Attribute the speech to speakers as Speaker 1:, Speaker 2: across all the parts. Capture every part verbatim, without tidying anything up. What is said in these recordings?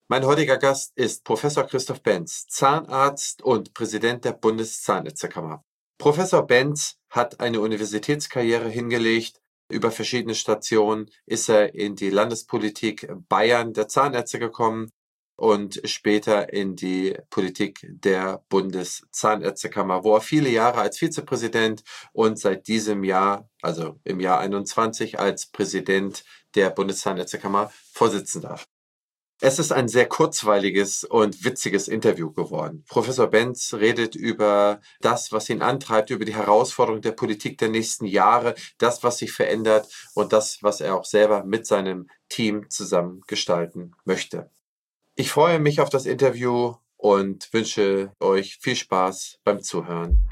Speaker 1: Mein heutiger Gast ist Professor Christoph Benz, Zahnarzt und Präsident der Bundeszahnärztekammer. Professor Benz hat eine Universitätskarriere hingelegt. Über verschiedene Stationen ist er in die Landespolitik Bayern der Zahnärzte gekommen und später in die Politik der Bundeszahnärztekammer, wo er viele Jahre als Vizepräsident und seit diesem Jahr, also im Jahr einundzwanzig, als Präsident der Bundeszahnärztekammer vorsitzen darf. Es ist ein sehr kurzweiliges und witziges Interview geworden. Professor Benz redet über das, was ihn antreibt, über die Herausforderung der Politik der nächsten Jahre, das, was sich verändert und das, was er auch selber mit seinem Team zusammen gestalten möchte. Ich freue mich auf das Interview und wünsche euch viel Spaß beim Zuhören.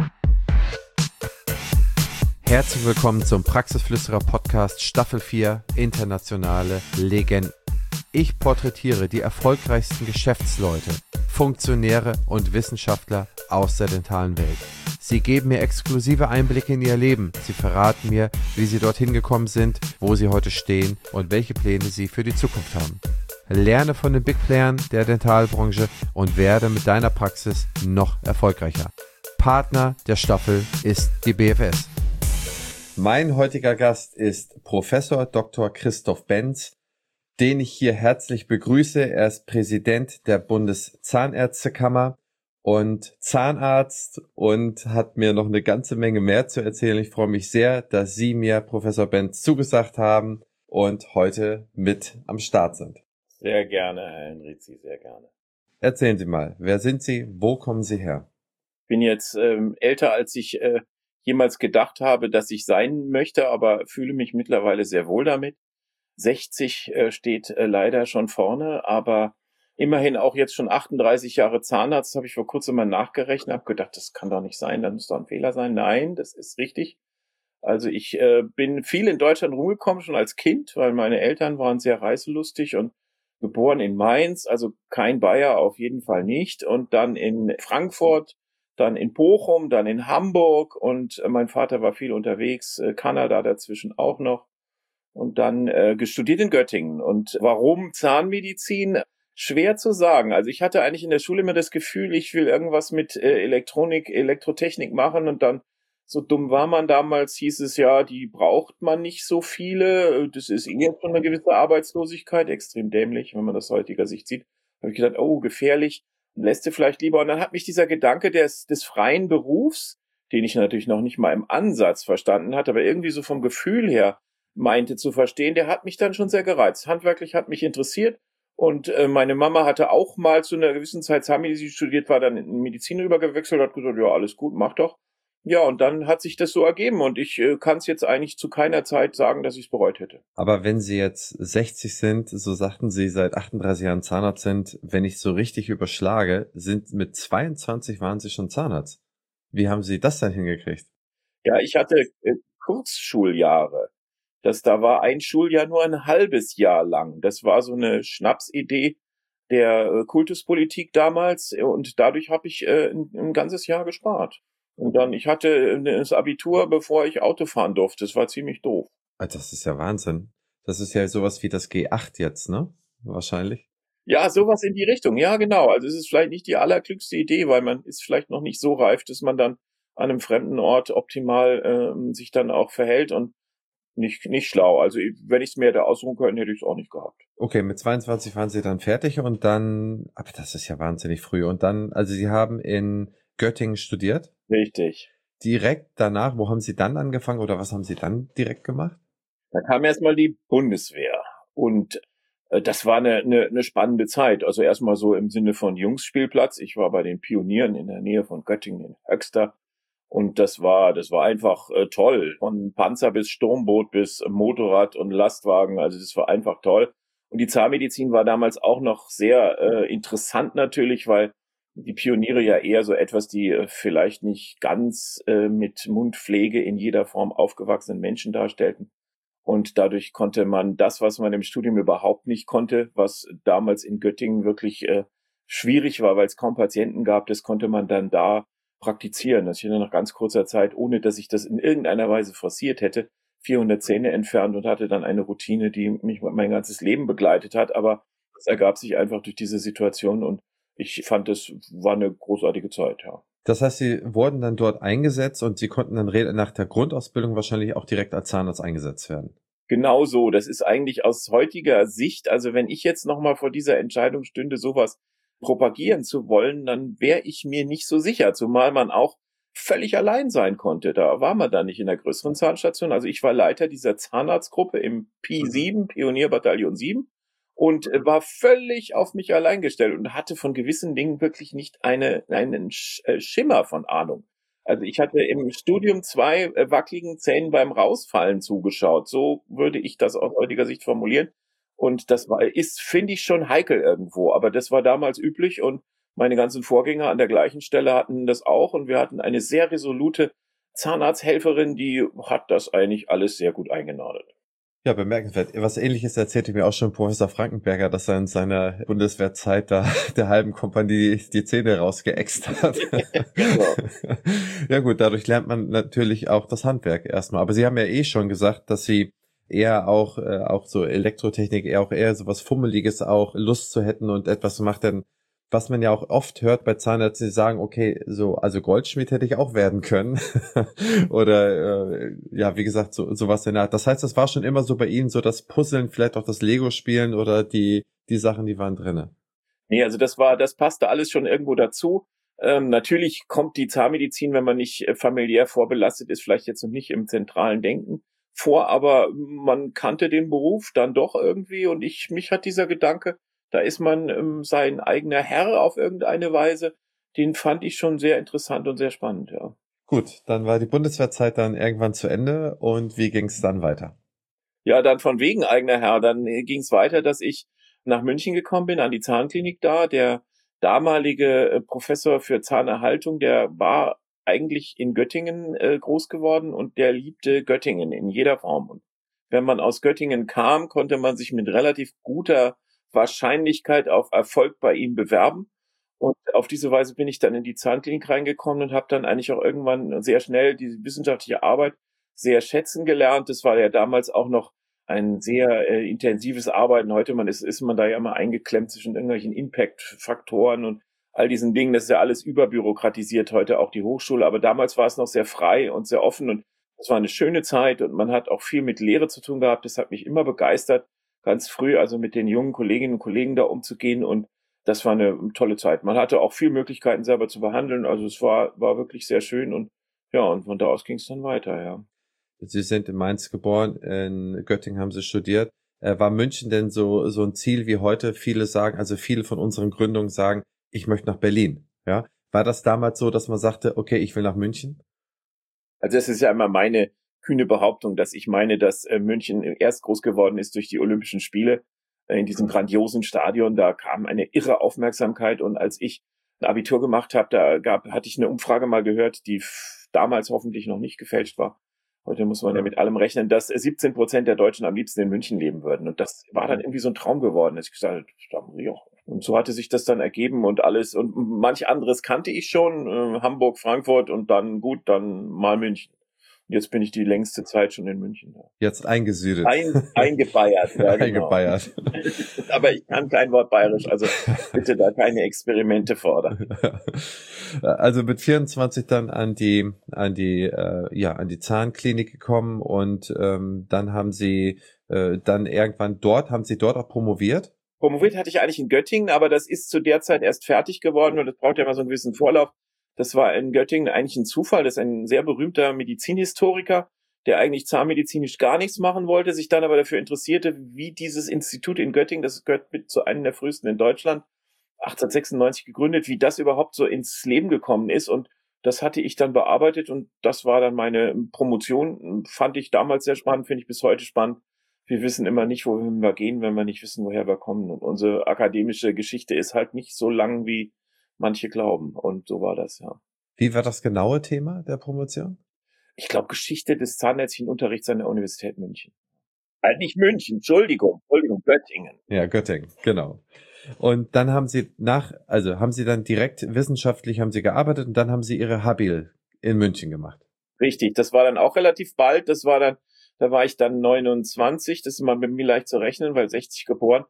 Speaker 1: Herzlich willkommen zum Praxisflüsterer Podcast Staffel vier Internationale Legenden. Ich porträtiere die erfolgreichsten Geschäftsleute, Funktionäre und Wissenschaftler aus der dentalen Welt. Sie geben mir exklusive Einblicke in ihr Leben. Sie verraten mir, wie sie dorthin gekommen sind, wo sie heute stehen und welche Pläne sie für die Zukunft haben. Lerne von den Big Playern der Dentalbranche und werde mit deiner Praxis noch erfolgreicher. Partner der Staffel ist die B F S. Mein heutiger Gast ist Professor Doktor Christoph Benz, den ich hier herzlich begrüße. Er ist Präsident der Bundeszahnärztekammer und Zahnarzt und hat mir noch eine ganze Menge mehr zu erzählen. Ich freue mich sehr, dass Sie mir, Professor Benz, zugesagt haben und heute mit am Start sind.
Speaker 2: Sehr gerne, Herr Henrizi, sehr gerne.
Speaker 1: Erzählen Sie mal, wer sind Sie, wo kommen Sie her?
Speaker 2: Ich bin jetzt ähm, älter, als ich äh, jemals gedacht habe, dass ich sein möchte, aber fühle mich mittlerweile sehr wohl damit. sechzig äh, steht äh, leider schon vorne, aber immerhin auch jetzt schon achtunddreißig Jahre Zahnarzt, habe ich vor kurzem mal nachgerechnet, habe gedacht, das kann doch nicht sein, da muss doch ein Fehler sein. Nein, das ist richtig. Also ich äh, bin viel in Deutschland rumgekommen, schon als Kind, weil meine Eltern waren sehr reiselustig und geboren in Mainz, also kein Bayer, auf jeden Fall nicht. Und dann in Frankfurt, dann in Bochum, dann in Hamburg und äh, mein Vater war viel unterwegs, äh, Kanada dazwischen auch noch. Und dann äh, gestudiert in Göttingen. Und warum Zahnmedizin? Schwer zu sagen. Also ich hatte eigentlich in der Schule immer das Gefühl, ich will irgendwas mit äh, Elektronik, Elektrotechnik machen und dann, so dumm war man damals, hieß es ja, die braucht man nicht so viele. Das ist eh jetzt schon eine gewisse Arbeitslosigkeit, extrem dämlich, wenn man das aus heutiger Sicht sieht. Da habe ich gedacht, oh, gefährlich, lässt du vielleicht lieber. Und dann hat mich dieser Gedanke des, des freien Berufs, den ich natürlich noch nicht mal im Ansatz verstanden hatte, aber irgendwie so vom Gefühl her meinte zu verstehen, der hat mich dann schon sehr gereizt. Handwerklich hat mich interessiert und äh, meine Mama hatte auch mal zu einer gewissen Zeit Zahnmedizin studiert, war dann in Medizin rübergewechselt, hat gesagt, ja, alles gut, mach doch. Ja, und dann hat sich das so ergeben und ich äh, kann es jetzt eigentlich zu keiner Zeit sagen, dass ich es bereut hätte.
Speaker 1: Aber wenn Sie jetzt sechzig sind, so sagten Sie, seit achtunddreißig Jahren Zahnarzt sind, wenn ich so richtig überschlage, sind mit zweiundzwanzig waren Sie schon Zahnarzt. Wie haben Sie das dann hingekriegt?
Speaker 2: Ja, ich hatte äh, Kurzschuljahre. Das da war ein Schuljahr nur ein halbes Jahr lang. Das war so eine Schnapsidee der äh, Kultuspolitik damals und dadurch habe ich äh, ein, ein ganzes Jahr gespart. Und dann, ich hatte das Abitur, bevor ich Auto fahren durfte. Das war ziemlich doof.
Speaker 1: Das ist ja Wahnsinn. Das ist ja sowas wie das G acht jetzt, ne? Wahrscheinlich.
Speaker 2: Ja, sowas in die Richtung. Ja, genau. Also es ist vielleicht nicht die allerklügste Idee, weil man ist vielleicht noch nicht so reif, dass man dann an einem fremden Ort optimal ähm, sich dann auch verhält und nicht nicht schlau. Also wenn ich es mir hätte aussuchen können, hätte ich es auch nicht gehabt.
Speaker 1: Okay, mit zweiundzwanzig waren Sie dann fertig und dann, aber das ist ja wahnsinnig früh. Und dann, also Sie haben in Göttingen studiert?
Speaker 2: Richtig.
Speaker 1: Direkt danach, wo haben Sie dann angefangen oder was haben Sie dann direkt gemacht?
Speaker 2: Da kam erstmal die Bundeswehr und äh, das war eine, eine, eine spannende Zeit. Also erstmal so im Sinne von Jungsspielplatz. Ich war bei den Pionieren in der Nähe von Göttingen in Höxter. Und das war, das war einfach äh, toll. Von Panzer bis Sturmboot bis Motorrad und Lastwagen. Also das war einfach toll. Und die Zahnmedizin war damals auch noch sehr äh, interessant natürlich, weil die Pioniere ja eher so etwas, die äh, vielleicht nicht ganz äh, mit Mundpflege in jeder Form aufgewachsenen Menschen darstellten. Und dadurch konnte man das, was man im Studium überhaupt nicht konnte, was damals in Göttingen wirklich äh, schwierig war, weil es kaum Patienten gab, das konnte man dann da praktizieren. Das ich dann nach ganz kurzer Zeit, ohne dass ich das in irgendeiner Weise forciert hätte, vierhundert Zähne entfernt und hatte dann eine Routine, die mich mein ganzes Leben begleitet hat. Aber Das ergab sich einfach durch diese Situation und ich fand, es war eine großartige Zeit, ja.
Speaker 1: Das heißt, Sie wurden dann dort eingesetzt und Sie konnten dann nach der Grundausbildung wahrscheinlich auch direkt als Zahnarzt eingesetzt werden.
Speaker 2: Genau so. Das ist eigentlich aus heutiger Sicht, also wenn ich jetzt nochmal vor dieser Entscheidung stünde, sowas propagieren zu wollen, dann wäre ich mir nicht so sicher, zumal man auch völlig allein sein konnte. Da war man dann nicht in der größeren Zahnstation. Also ich war Leiter dieser Zahnarztgruppe im P sieben, Pionierbataillon sieben, und war völlig auf mich allein gestellt und hatte von gewissen Dingen wirklich nicht eine, einen Schimmer von Ahnung. Also ich hatte im Studium zwei wackeligen Zähnen beim Rausfallen zugeschaut. So würde ich das aus heutiger Sicht formulieren. Und das war, ist, finde ich, schon heikel irgendwo. Aber das war damals üblich und meine ganzen Vorgänger an der gleichen Stelle hatten das auch. Und wir hatten eine sehr resolute Zahnarzthelferin, die hat das eigentlich alles sehr gut eingenordet.
Speaker 1: Ja, bemerkenswert. Was Ähnliches erzählte mir auch schon Professor Frankenberger, dass er in seiner Bundeswehrzeit da der halben Kompanie die Zähne rausgeäxt hat. Genau. Ja gut, dadurch lernt man natürlich auch das Handwerk erstmal. Aber Sie haben ja eh schon gesagt, dass Sie eher auch äh, auch so Elektrotechnik, eher auch eher so was Fummeliges auch Lust zu hätten und etwas zu machen. Denn was man ja auch oft hört bei Zahnärzten, die sagen, okay, so, also Goldschmied hätte ich auch werden können. Oder, äh, ja, wie gesagt, so, sowas in der Art. Das heißt, das war schon immer so bei Ihnen, so das Puzzeln, vielleicht auch das Lego-Spielen oder die, die Sachen, die waren drinne.
Speaker 2: Nee, also das war, das passte alles schon irgendwo dazu. Ähm, natürlich kommt die Zahnmedizin, wenn man nicht äh, familiär vorbelastet ist, vielleicht jetzt noch nicht im zentralen Denken vor, aber man kannte den Beruf dann doch irgendwie und ich, mich hat dieser Gedanke, da ist man ähm, sein eigener Herr auf irgendeine Weise. Den fand ich schon sehr interessant und sehr spannend, ja.
Speaker 1: Gut, dann war die Bundeswehrzeit dann irgendwann zu Ende und wie ging es dann weiter?
Speaker 2: Ja, dann von wegen eigener Herr. Dann äh, ging es weiter, dass ich nach München gekommen bin, an die Zahnklinik da. Der damalige äh, Professor für Zahnerhaltung, der war eigentlich in Göttingen äh, groß geworden und der liebte Göttingen in jeder Form. Und wenn man aus Göttingen kam, konnte man sich mit relativ guter Wahrscheinlichkeit auf Erfolg bei ihm bewerben. Und auf diese Weise bin ich dann in die Zahnklinik reingekommen und habe dann eigentlich auch irgendwann sehr schnell die wissenschaftliche Arbeit sehr schätzen gelernt. Das war ja damals auch noch ein sehr äh, intensives Arbeiten. Heute man ist, ist man da ja immer eingeklemmt zwischen irgendwelchen Impact-Faktoren und all diesen Dingen. Das ist ja alles überbürokratisiert heute, auch die Hochschule. Aber damals war es noch sehr frei und sehr offen und es war eine schöne Zeit und man hat auch viel mit Lehre zu tun gehabt. Das hat mich immer begeistert, ganz früh also mit den jungen Kolleginnen und Kollegen da umzugehen und das war eine tolle Zeit. Man hatte auch viele Möglichkeiten selber zu behandeln, also es war war wirklich sehr schön und ja, und von da aus ging es dann weiter, ja.
Speaker 1: Sie sind in Mainz geboren, in Göttingen haben Sie studiert. War München denn so so ein Ziel wie heute viele sagen, also viele von unseren Gründungen sagen, ich möchte nach Berlin, ja? War das damals so, dass man sagte, okay, ich will nach München?
Speaker 2: Also das ist ja immer meine kühne Behauptung, dass ich meine, dass äh, München erst groß geworden ist durch die Olympischen Spiele äh, in diesem grandiosen Stadion. Da kam eine irre Aufmerksamkeit und als ich ein Abitur gemacht habe, da gab hatte ich eine Umfrage mal gehört, die f- damals hoffentlich noch nicht gefälscht war. Heute muss man ja mit allem rechnen, dass siebzehn Prozent der Deutschen am liebsten in München leben würden. Und das war dann irgendwie so ein Traum geworden, dass ich gesagt habe, ja. Und so hatte sich das dann ergeben und alles. Und manch anderes kannte ich schon, äh, Hamburg, Frankfurt und dann gut, dann mal München. Und jetzt bin ich die längste Zeit schon in München. Ja.
Speaker 1: Jetzt eingesüdet.
Speaker 2: Ein, eingebeiert. Ja, genau.
Speaker 1: Eingebeiert.
Speaker 2: Aber ich kann kein Wort bayerisch, also bitte da keine Experimente fordern.
Speaker 1: Also mit vierundzwanzig dann an die an die äh, ja an die Zahnklinik gekommen und ähm, dann haben Sie äh, dann irgendwann dort haben Sie dort auch promoviert?
Speaker 2: Promoviert hatte ich eigentlich in Göttingen, aber das ist zu der Zeit erst fertig geworden und das braucht ja immer so einen gewissen Vorlauf. Das war in Göttingen eigentlich ein Zufall. Das ist ein sehr berühmter Medizinhistoriker, der eigentlich zahnmedizinisch gar nichts machen wollte, sich dann aber dafür interessierte, wie dieses Institut in Göttingen, das gehört mit zu einem der frühesten in Deutschland, achtzehnhundertsechsundneunzig gegründet, wie das überhaupt so ins Leben gekommen ist. Und das hatte ich dann bearbeitet und das war dann meine Promotion. Fand ich damals sehr spannend, finde ich bis heute spannend. Wir wissen immer nicht, wohin wir gehen, wenn wir nicht wissen, woher wir kommen. Und unsere akademische Geschichte ist halt nicht so lang, wie manche glauben. Und so war das, ja.
Speaker 1: Wie war das genaue Thema der Promotion?
Speaker 2: Ich glaube, Geschichte des zahnärztlichen Unterrichts an der Universität München. Halt nicht München, Entschuldigung, Entschuldigung, Göttingen.
Speaker 1: Ja, Göttingen, genau. Und dann haben Sie nach, also haben Sie dann direkt wissenschaftlich haben Sie gearbeitet und dann haben Sie Ihre Habil in München gemacht.
Speaker 2: Richtig, das war dann auch relativ bald. Das war dann, da war ich dann neunundzwanzig, das ist mal mit mir leicht zu rechnen, weil sechzig geboren.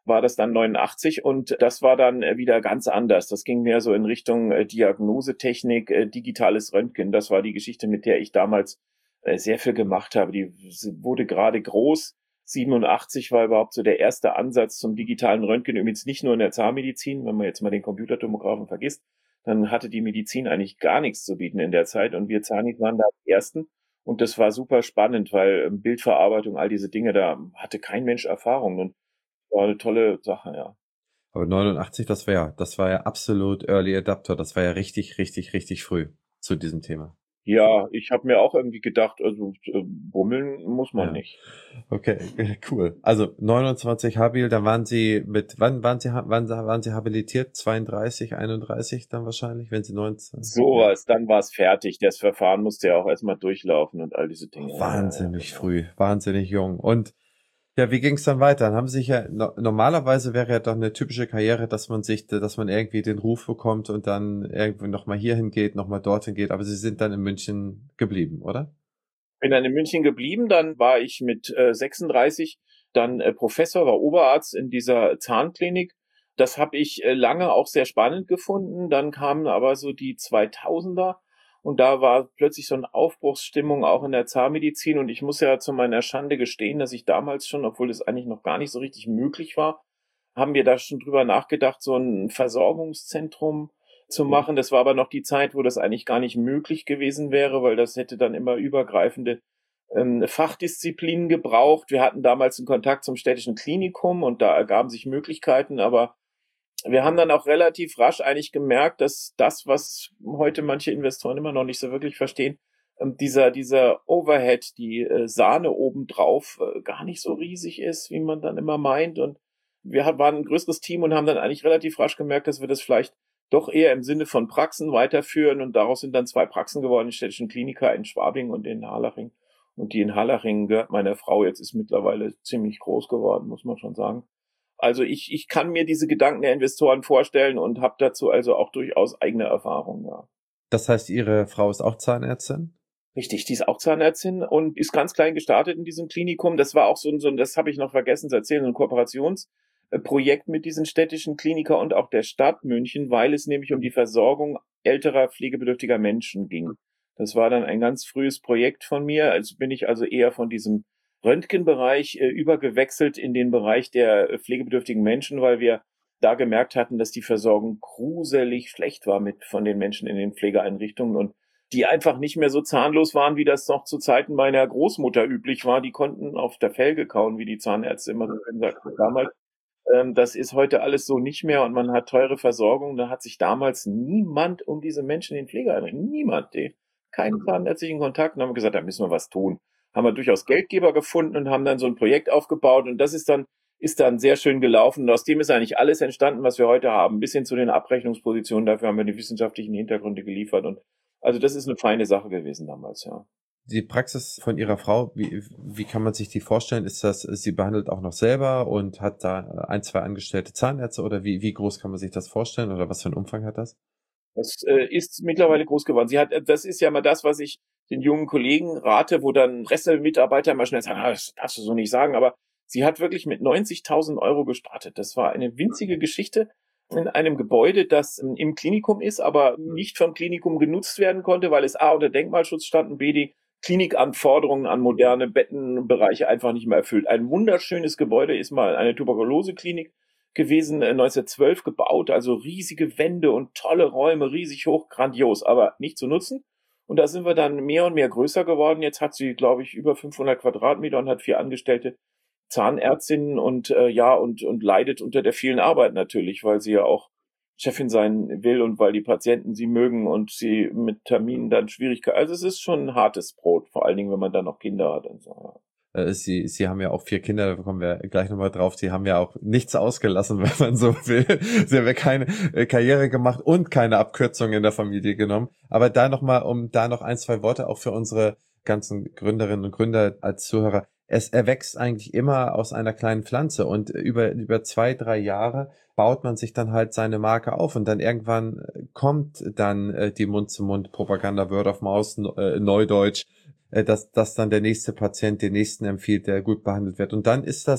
Speaker 2: war das dann neunundachtzig und das war dann wieder ganz anders. Das ging mehr so in Richtung äh, Diagnosetechnik, äh, digitales Röntgen. Das war die Geschichte, mit der ich damals äh, sehr viel gemacht habe. Die wurde gerade groß. siebenundachtzig war überhaupt so der erste Ansatz zum digitalen Röntgen, übrigens nicht nur in der Zahnmedizin, wenn man jetzt mal den Computertomographen vergisst, dann hatte die Medizin eigentlich gar nichts zu bieten in der Zeit und wir Zahnis waren da die Ersten und das war super spannend, weil Bildverarbeitung, all diese Dinge, da hatte kein Mensch Erfahrung und war eine tolle Sache, ja.
Speaker 1: Aber neunundachtzig, das war ja, das war ja absolut Early Adapter, das war ja richtig, richtig, richtig früh zu diesem Thema.
Speaker 2: Ja, ich habe mir auch irgendwie gedacht, also äh, bummeln muss man ja nicht.
Speaker 1: Okay, cool. Also neunundzwanzig habil, dann waren Sie mit, wann waren Sie, wann waren Sie habilitiert? zweiunddreißig, einunddreißig dann wahrscheinlich, wenn Sie neunzehn?
Speaker 2: Sowas, dann war es fertig. Das Verfahren musste ja auch erstmal durchlaufen und all diese Dinge.
Speaker 1: Wahnsinnig früh, wahnsinnig jung. Und ja, wie ging es dann weiter? Dann haben Sie sich ja, no, normalerweise wäre ja doch eine typische Karriere, dass man sich, dass man irgendwie den Ruf bekommt und dann irgendwie nochmal hierhin geht, nochmal dorthin geht, aber Sie sind dann in München geblieben, oder?
Speaker 2: Bin dann in München geblieben, dann war ich mit äh, sechsunddreißig dann äh, Professor, war Oberarzt in dieser Zahnklinik. Das habe ich äh, lange auch sehr spannend gefunden. Dann kamen aber so die zweitausender und da war plötzlich so eine Aufbruchsstimmung auch in der Zahnmedizin und ich muss ja zu meiner Schande gestehen, dass ich damals schon, obwohl es eigentlich noch gar nicht so richtig möglich war, haben wir da schon drüber nachgedacht, so ein Versorgungszentrum zu machen. Das war aber noch die Zeit, wo das eigentlich gar nicht möglich gewesen wäre, weil das hätte dann immer übergreifende ähm, Fachdisziplinen gebraucht. Wir hatten damals einen Kontakt zum städtischen Klinikum und da ergaben sich Möglichkeiten, aber wir haben dann auch relativ rasch eigentlich gemerkt, dass das, was heute manche Investoren immer noch nicht so wirklich verstehen, ähm, dieser dieser Overhead, die äh, Sahne obendrauf, äh, gar nicht so riesig ist, wie man dann immer meint. Und wir waren ein größeres Team und haben dann eigentlich relativ rasch gemerkt, dass wir das vielleicht doch eher im Sinne von Praxen weiterführen und daraus sind dann zwei Praxen geworden, die städtischen Kliniker in Schwabing und in Harlaching. Und die in Harlaching gehört meiner Frau, jetzt ist mittlerweile ziemlich groß geworden, muss man schon sagen. Also ich, ich kann mir diese Gedanken der Investoren vorstellen und habe dazu also auch durchaus eigene Erfahrungen, ja.
Speaker 1: Das heißt, Ihre Frau ist auch Zahnärztin?
Speaker 2: Richtig, die ist auch Zahnärztin und ist ganz klein gestartet in diesem Klinikum. Das war auch so ein, so ein das habe ich noch vergessen zu erzählen, so ein Kooperationsprojekt mit diesen städtischen Kliniker und auch der Stadt München, weil es nämlich um die Versorgung älterer, pflegebedürftiger Menschen ging. Das war dann ein ganz frühes Projekt von mir. Also bin ich also eher von diesem Röntgenbereich äh, übergewechselt in den Bereich der äh, pflegebedürftigen Menschen, weil wir da gemerkt hatten, dass die Versorgung gruselig schlecht war mit von den Menschen in den Pflegeeinrichtungen und die einfach nicht mehr so zahnlos waren, wie das noch zu Zeiten meiner Großmutter üblich war. Die konnten auf der Felge kauen, wie die Zahnärzte immer so gesagt haben damals. Ähm, das ist heute alles so nicht mehr und man hat teure Versorgung. Da hat sich damals niemand um diese Menschen in den Pflegeeinrichtungen, niemand, die, keinen zahnärztlichen Kontakt und haben gesagt, da müssen wir was tun. Haben wir durchaus Geldgeber gefunden und haben dann so ein Projekt aufgebaut und das ist dann ist dann sehr schön gelaufen und aus dem ist eigentlich alles entstanden, was wir heute haben, bis hin zu den Abrechnungspositionen. Dafür haben wir die wissenschaftlichen Hintergründe geliefert und also das ist eine feine Sache gewesen damals, ja.
Speaker 1: Die Praxis von Ihrer Frau, wie, wie kann man sich die vorstellen? Ist das, sie behandelt auch noch selber und hat da ein, zwei angestellte Zahnärzte oder wie, wie groß kann man sich das vorstellen oder was für einen Umfang hat das?
Speaker 2: Das äh, ist mittlerweile groß geworden. Sie hat, das ist ja mal das, was ich den jungen Kollegen rate, wo dann Pressemitarbeiter mal schnell sagen, ah, das darfst du so nicht sagen, aber sie hat wirklich mit neunzigtausend Euro gestartet. Das war eine winzige Geschichte in einem Gebäude, das im Klinikum ist, aber nicht vom Klinikum genutzt werden konnte, weil es A unter Denkmalschutz stand und B die Klinikanforderungen an moderne Bettenbereiche einfach nicht mehr erfüllt. Ein wunderschönes Gebäude ist mal eine Tuberkuloseklinik gewesen, neunzehnhundertzwölf gebaut, also riesige Wände und tolle Räume, riesig hoch, grandios, aber nicht zu nutzen. Und da sind wir dann mehr und mehr größer geworden. Jetzt hat sie, glaube ich, über fünfhundert Quadratmeter und hat vier Angestellte Zahnärztinnen und äh, ja und und leidet unter der vielen Arbeit natürlich, weil sie ja auch Chefin sein will und weil die Patienten sie mögen und sie mit Terminen dann Schwierigkeiten. Also es ist schon ein hartes Brot, vor allen Dingen, wenn man dann noch Kinder hat und so. Ja.
Speaker 1: Sie, Sie haben ja auch vier Kinder, da kommen wir gleich nochmal drauf. Sie haben ja auch nichts ausgelassen, wenn man so will. Sie haben ja keine Karriere gemacht und keine Abkürzung in der Familie genommen. Aber da nochmal, um da noch ein, zwei Worte auch für unsere ganzen Gründerinnen und Gründer als Zuhörer. Es erwächst eigentlich immer aus einer kleinen Pflanze und über, über zwei, drei Jahre baut man sich dann halt seine Marke auf und dann irgendwann kommt dann äh, die Mund-zu-Mund-Propaganda, Word of Mouth, äh, Neudeutsch, dass, dass dann der nächste Patient den nächsten empfiehlt, der gut behandelt wird. Und dann ist das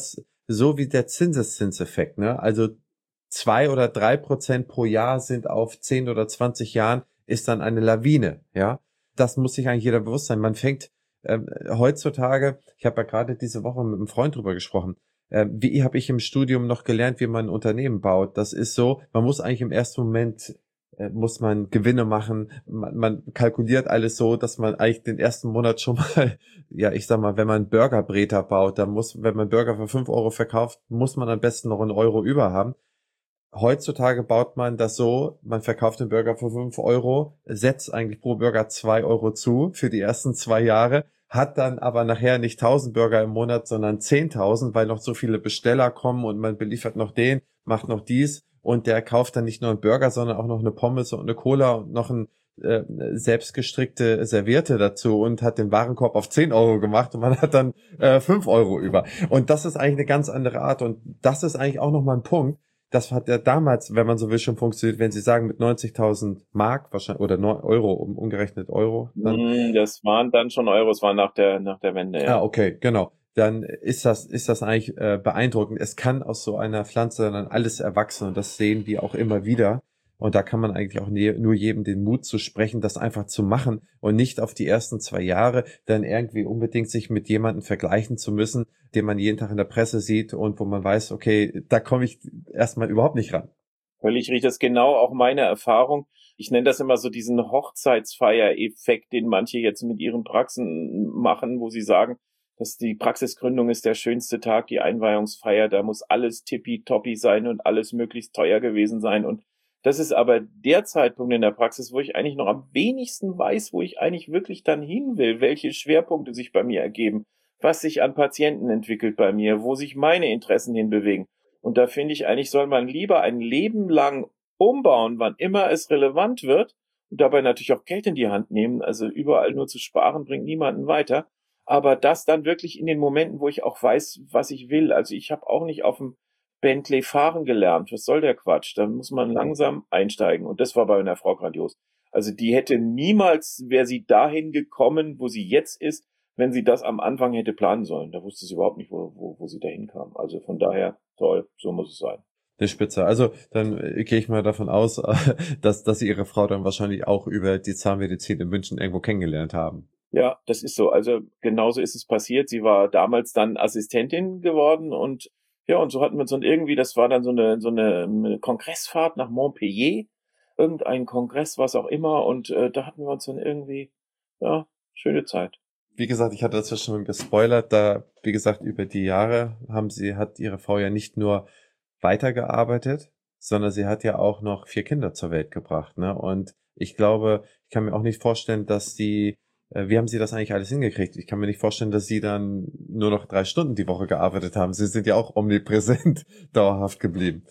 Speaker 1: so wie der Zinseszinseffekt, ne? Also zwei oder drei Prozent pro Jahr sind auf zehn oder zwanzig Jahren, ist dann eine Lawine, ja. Das muss sich eigentlich jeder bewusst sein. Man fängt ähm, heutzutage, ich habe ja gerade diese Woche mit einem Freund drüber gesprochen, äh, wie habe ich im Studium noch gelernt, wie man ein Unternehmen baut. Das ist so, man muss eigentlich im ersten Moment äh, muss man Gewinne machen, man, man kalkuliert alles so, dass man eigentlich den ersten Monat schon mal, ja, ich sag mal, wenn man Burgerbreter baut, dann muss, wenn man Burger für fünf Euro verkauft, muss man am besten noch einen Euro über haben. Heutzutage baut man das so, man verkauft den Burger für fünf Euro, setzt eigentlich pro Burger zwei Euro zu für die ersten zwei Jahre, hat dann aber nachher nicht tausend Burger im Monat, sondern zehntausend, weil noch so viele Besteller kommen und man beliefert noch den, macht noch dies und der kauft dann nicht nur einen Burger, sondern auch noch eine Pommes und eine Cola und noch ein äh, selbstgestrickte Serviette dazu und hat den Warenkorb auf zehn Euro gemacht und man hat dann äh, fünf Euro über. Und das ist eigentlich eine ganz andere Art und das ist eigentlich auch nochmal ein Punkt. Das hat ja damals, wenn man so will, schon funktioniert, wenn Sie sagen mit neunzigtausend Mark wahrscheinlich oder Euro, um, umgerechnet Euro.
Speaker 2: Dann, das waren dann schon Euro, es war nach der nach der Wende, ja.
Speaker 1: Ah, okay, genau. Dann ist das ist das eigentlich äh, beeindruckend. Es kann aus so einer Pflanze dann alles erwachsen und das sehen wir auch immer wieder. Und da kann man eigentlich auch ne, nur jedem den Mut zu sprechen, das einfach zu machen und nicht auf die ersten zwei Jahre dann irgendwie unbedingt sich mit jemandem vergleichen zu müssen, den man jeden Tag in der Presse sieht und wo man weiß, okay, da komme ich erstmal überhaupt nicht ran.
Speaker 2: Völlig richtig, das ist genau auch meine Erfahrung. Ich nenne das immer so diesen Hochzeitsfeier-Effekt, den manche jetzt mit ihren Praxen machen, wo sie sagen, dass die Praxisgründung ist der schönste Tag, die Einweihungsfeier, da muss alles tippitoppi sein und alles möglichst teuer gewesen sein. Und das ist aber der Zeitpunkt in der Praxis, wo ich eigentlich noch am wenigsten weiß, wo ich eigentlich wirklich dann hin will, welche Schwerpunkte sich bei mir ergeben, was sich an Patienten entwickelt bei mir, wo sich meine Interessen hinbewegen. Und da finde ich eigentlich, soll man lieber ein Leben lang umbauen, wann immer es relevant wird und dabei natürlich auch Geld in die Hand nehmen. Also überall nur zu sparen bringt niemanden weiter. Aber das dann wirklich in den Momenten, wo ich auch weiß, was ich will. Also ich habe auch nicht auf dem Bentley fahren gelernt. Was soll der Quatsch? Da muss man langsam einsteigen. Und das war bei einer Frau grandios. Also die hätte niemals, wäre sie dahin gekommen, wo sie jetzt ist, wenn sie das am Anfang hätte planen sollen. Da wusste sie überhaupt nicht, wo, wo, wo sie dahin kam. Also von daher, toll, so muss es sein.
Speaker 1: Die Spitze. Also dann äh, gehe ich mal davon aus, dass, dass Sie Ihre Frau dann wahrscheinlich auch über die Zahnmedizin in München irgendwo kennengelernt haben.
Speaker 2: Ja, das ist so. Also genauso ist es passiert. Sie war damals dann Assistentin geworden und ja, und so hatten wir uns dann irgendwie, das war dann so eine, so eine, eine Kongressfahrt nach Montpellier, irgendein Kongress, was auch immer, und äh, da hatten wir uns dann irgendwie, ja, schöne Zeit.
Speaker 1: Wie gesagt, ich hatte das ja schon gespoilert, da, wie gesagt, über die Jahre haben sie, hat ihre Frau ja nicht nur weitergearbeitet, sondern sie hat ja auch noch vier Kinder zur Welt gebracht, ne? Und ich glaube, ich kann mir auch nicht vorstellen, dass sie, äh, wie haben sie das eigentlich alles hingekriegt? Ich kann mir nicht vorstellen, dass sie dann nur noch drei Stunden die Woche gearbeitet haben. Sie sind ja auch omnipräsent dauerhaft geblieben.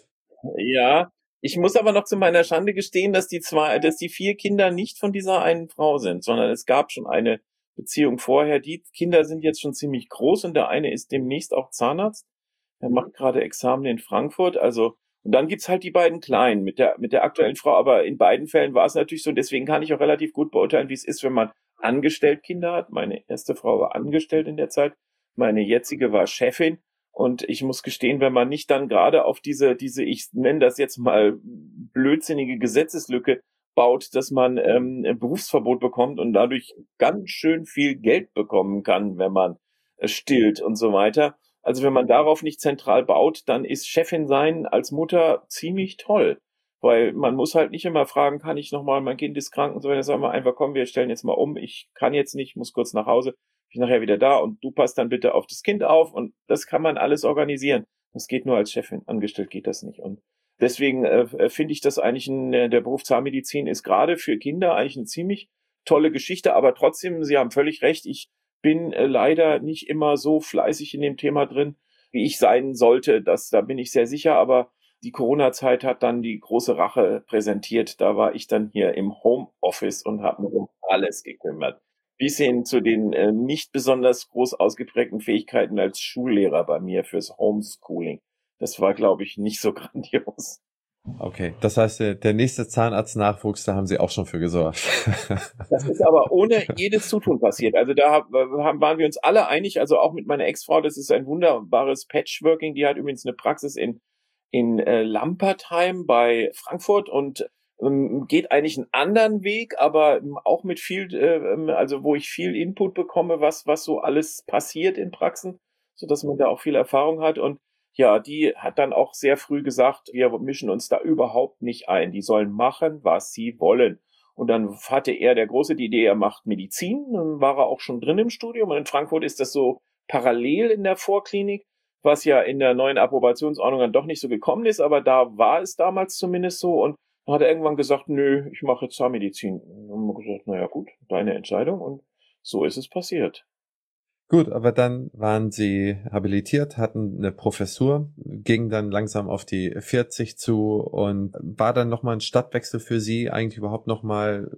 Speaker 2: Ja, ich muss aber noch zu meiner Schande gestehen, dass die zwei, dass die vier Kinder nicht von dieser einen Frau sind, sondern es gab schon eine Beziehung vorher. Die Kinder sind jetzt schon ziemlich groß und der eine ist demnächst auch Zahnarzt. Er macht gerade Examen in Frankfurt, also, und dann gibt's halt die beiden Kleinen mit der, mit der aktuellen Frau, aber in beiden Fällen war es natürlich so, und deswegen kann ich auch relativ gut beurteilen, wie es ist, wenn man angestellt Kinder hat. Meine erste Frau war angestellt in der Zeit, meine jetzige war Chefin, und ich muss gestehen, wenn man nicht dann gerade auf diese, diese, ich nenne das jetzt mal blödsinnige Gesetzeslücke baut, dass man ähm, ein Berufsverbot bekommt und dadurch ganz schön viel Geld bekommen kann, wenn man äh, stillt und so weiter. Also wenn man darauf nicht zentral baut, dann ist Chefin sein als Mutter ziemlich toll, weil man muss halt nicht immer fragen, kann ich nochmal, mein Kind ist krank und so weiter, sagen wir einfach, komm, wir stellen jetzt mal um, ich kann jetzt nicht, muss kurz nach Hause, bin nachher wieder da und du passt dann bitte auf das Kind auf, und das kann man alles organisieren. Das geht nur als Chefin, angestellt geht das nicht. Und deswegen äh, finde ich das eigentlich, ein, der Beruf Zahnmedizin ist gerade für Kinder eigentlich eine ziemlich tolle Geschichte, aber trotzdem, Sie haben völlig recht, ich bin äh, leider nicht immer so fleißig in dem Thema drin, wie ich sein sollte. Das, da bin ich sehr sicher, aber die Corona-Zeit hat dann die große Rache präsentiert. Da war ich dann hier im Homeoffice und habe mich um alles gekümmert. Bis hin zu den äh, nicht besonders groß ausgeprägten Fähigkeiten als Schullehrer bei mir fürs Homeschooling. Das war, glaube ich, nicht so grandios.
Speaker 1: Okay, das heißt, der, der nächste Zahnarztnachwuchs, da haben Sie auch schon für gesorgt.
Speaker 2: Das ist aber ohne jedes Zutun passiert. Also da haben, waren wir uns alle einig, also auch mit meiner Ex-Frau, das ist ein wunderbares Patchworking. Die hat übrigens eine Praxis in, in äh, Lampertheim bei Frankfurt und ähm, geht eigentlich einen anderen Weg, aber auch mit viel, äh, also wo ich viel Input bekomme, was, was so alles passiert in Praxen, so dass man da auch viel Erfahrung hat. Und ja, die hat dann auch sehr früh gesagt, wir mischen uns da überhaupt nicht ein. Die sollen machen, was sie wollen. Und dann hatte er, der Große, die Idee, er macht Medizin. Dann war er auch schon drin im Studium. Und in Frankfurt ist das so parallel in der Vorklinik, was ja in der neuen Approbationsordnung dann doch nicht so gekommen ist. Aber da war es damals zumindest so. Und dann hat er irgendwann gesagt, nö, ich mache jetzt Zahnmedizin. Und dann haben wir gesagt, naja gut, deine Entscheidung. Und so ist es passiert.
Speaker 1: Gut, aber dann waren Sie habilitiert, hatten eine Professur, gingen dann langsam auf die vierzig zu und war dann nochmal ein Stadtwechsel für Sie eigentlich überhaupt nochmal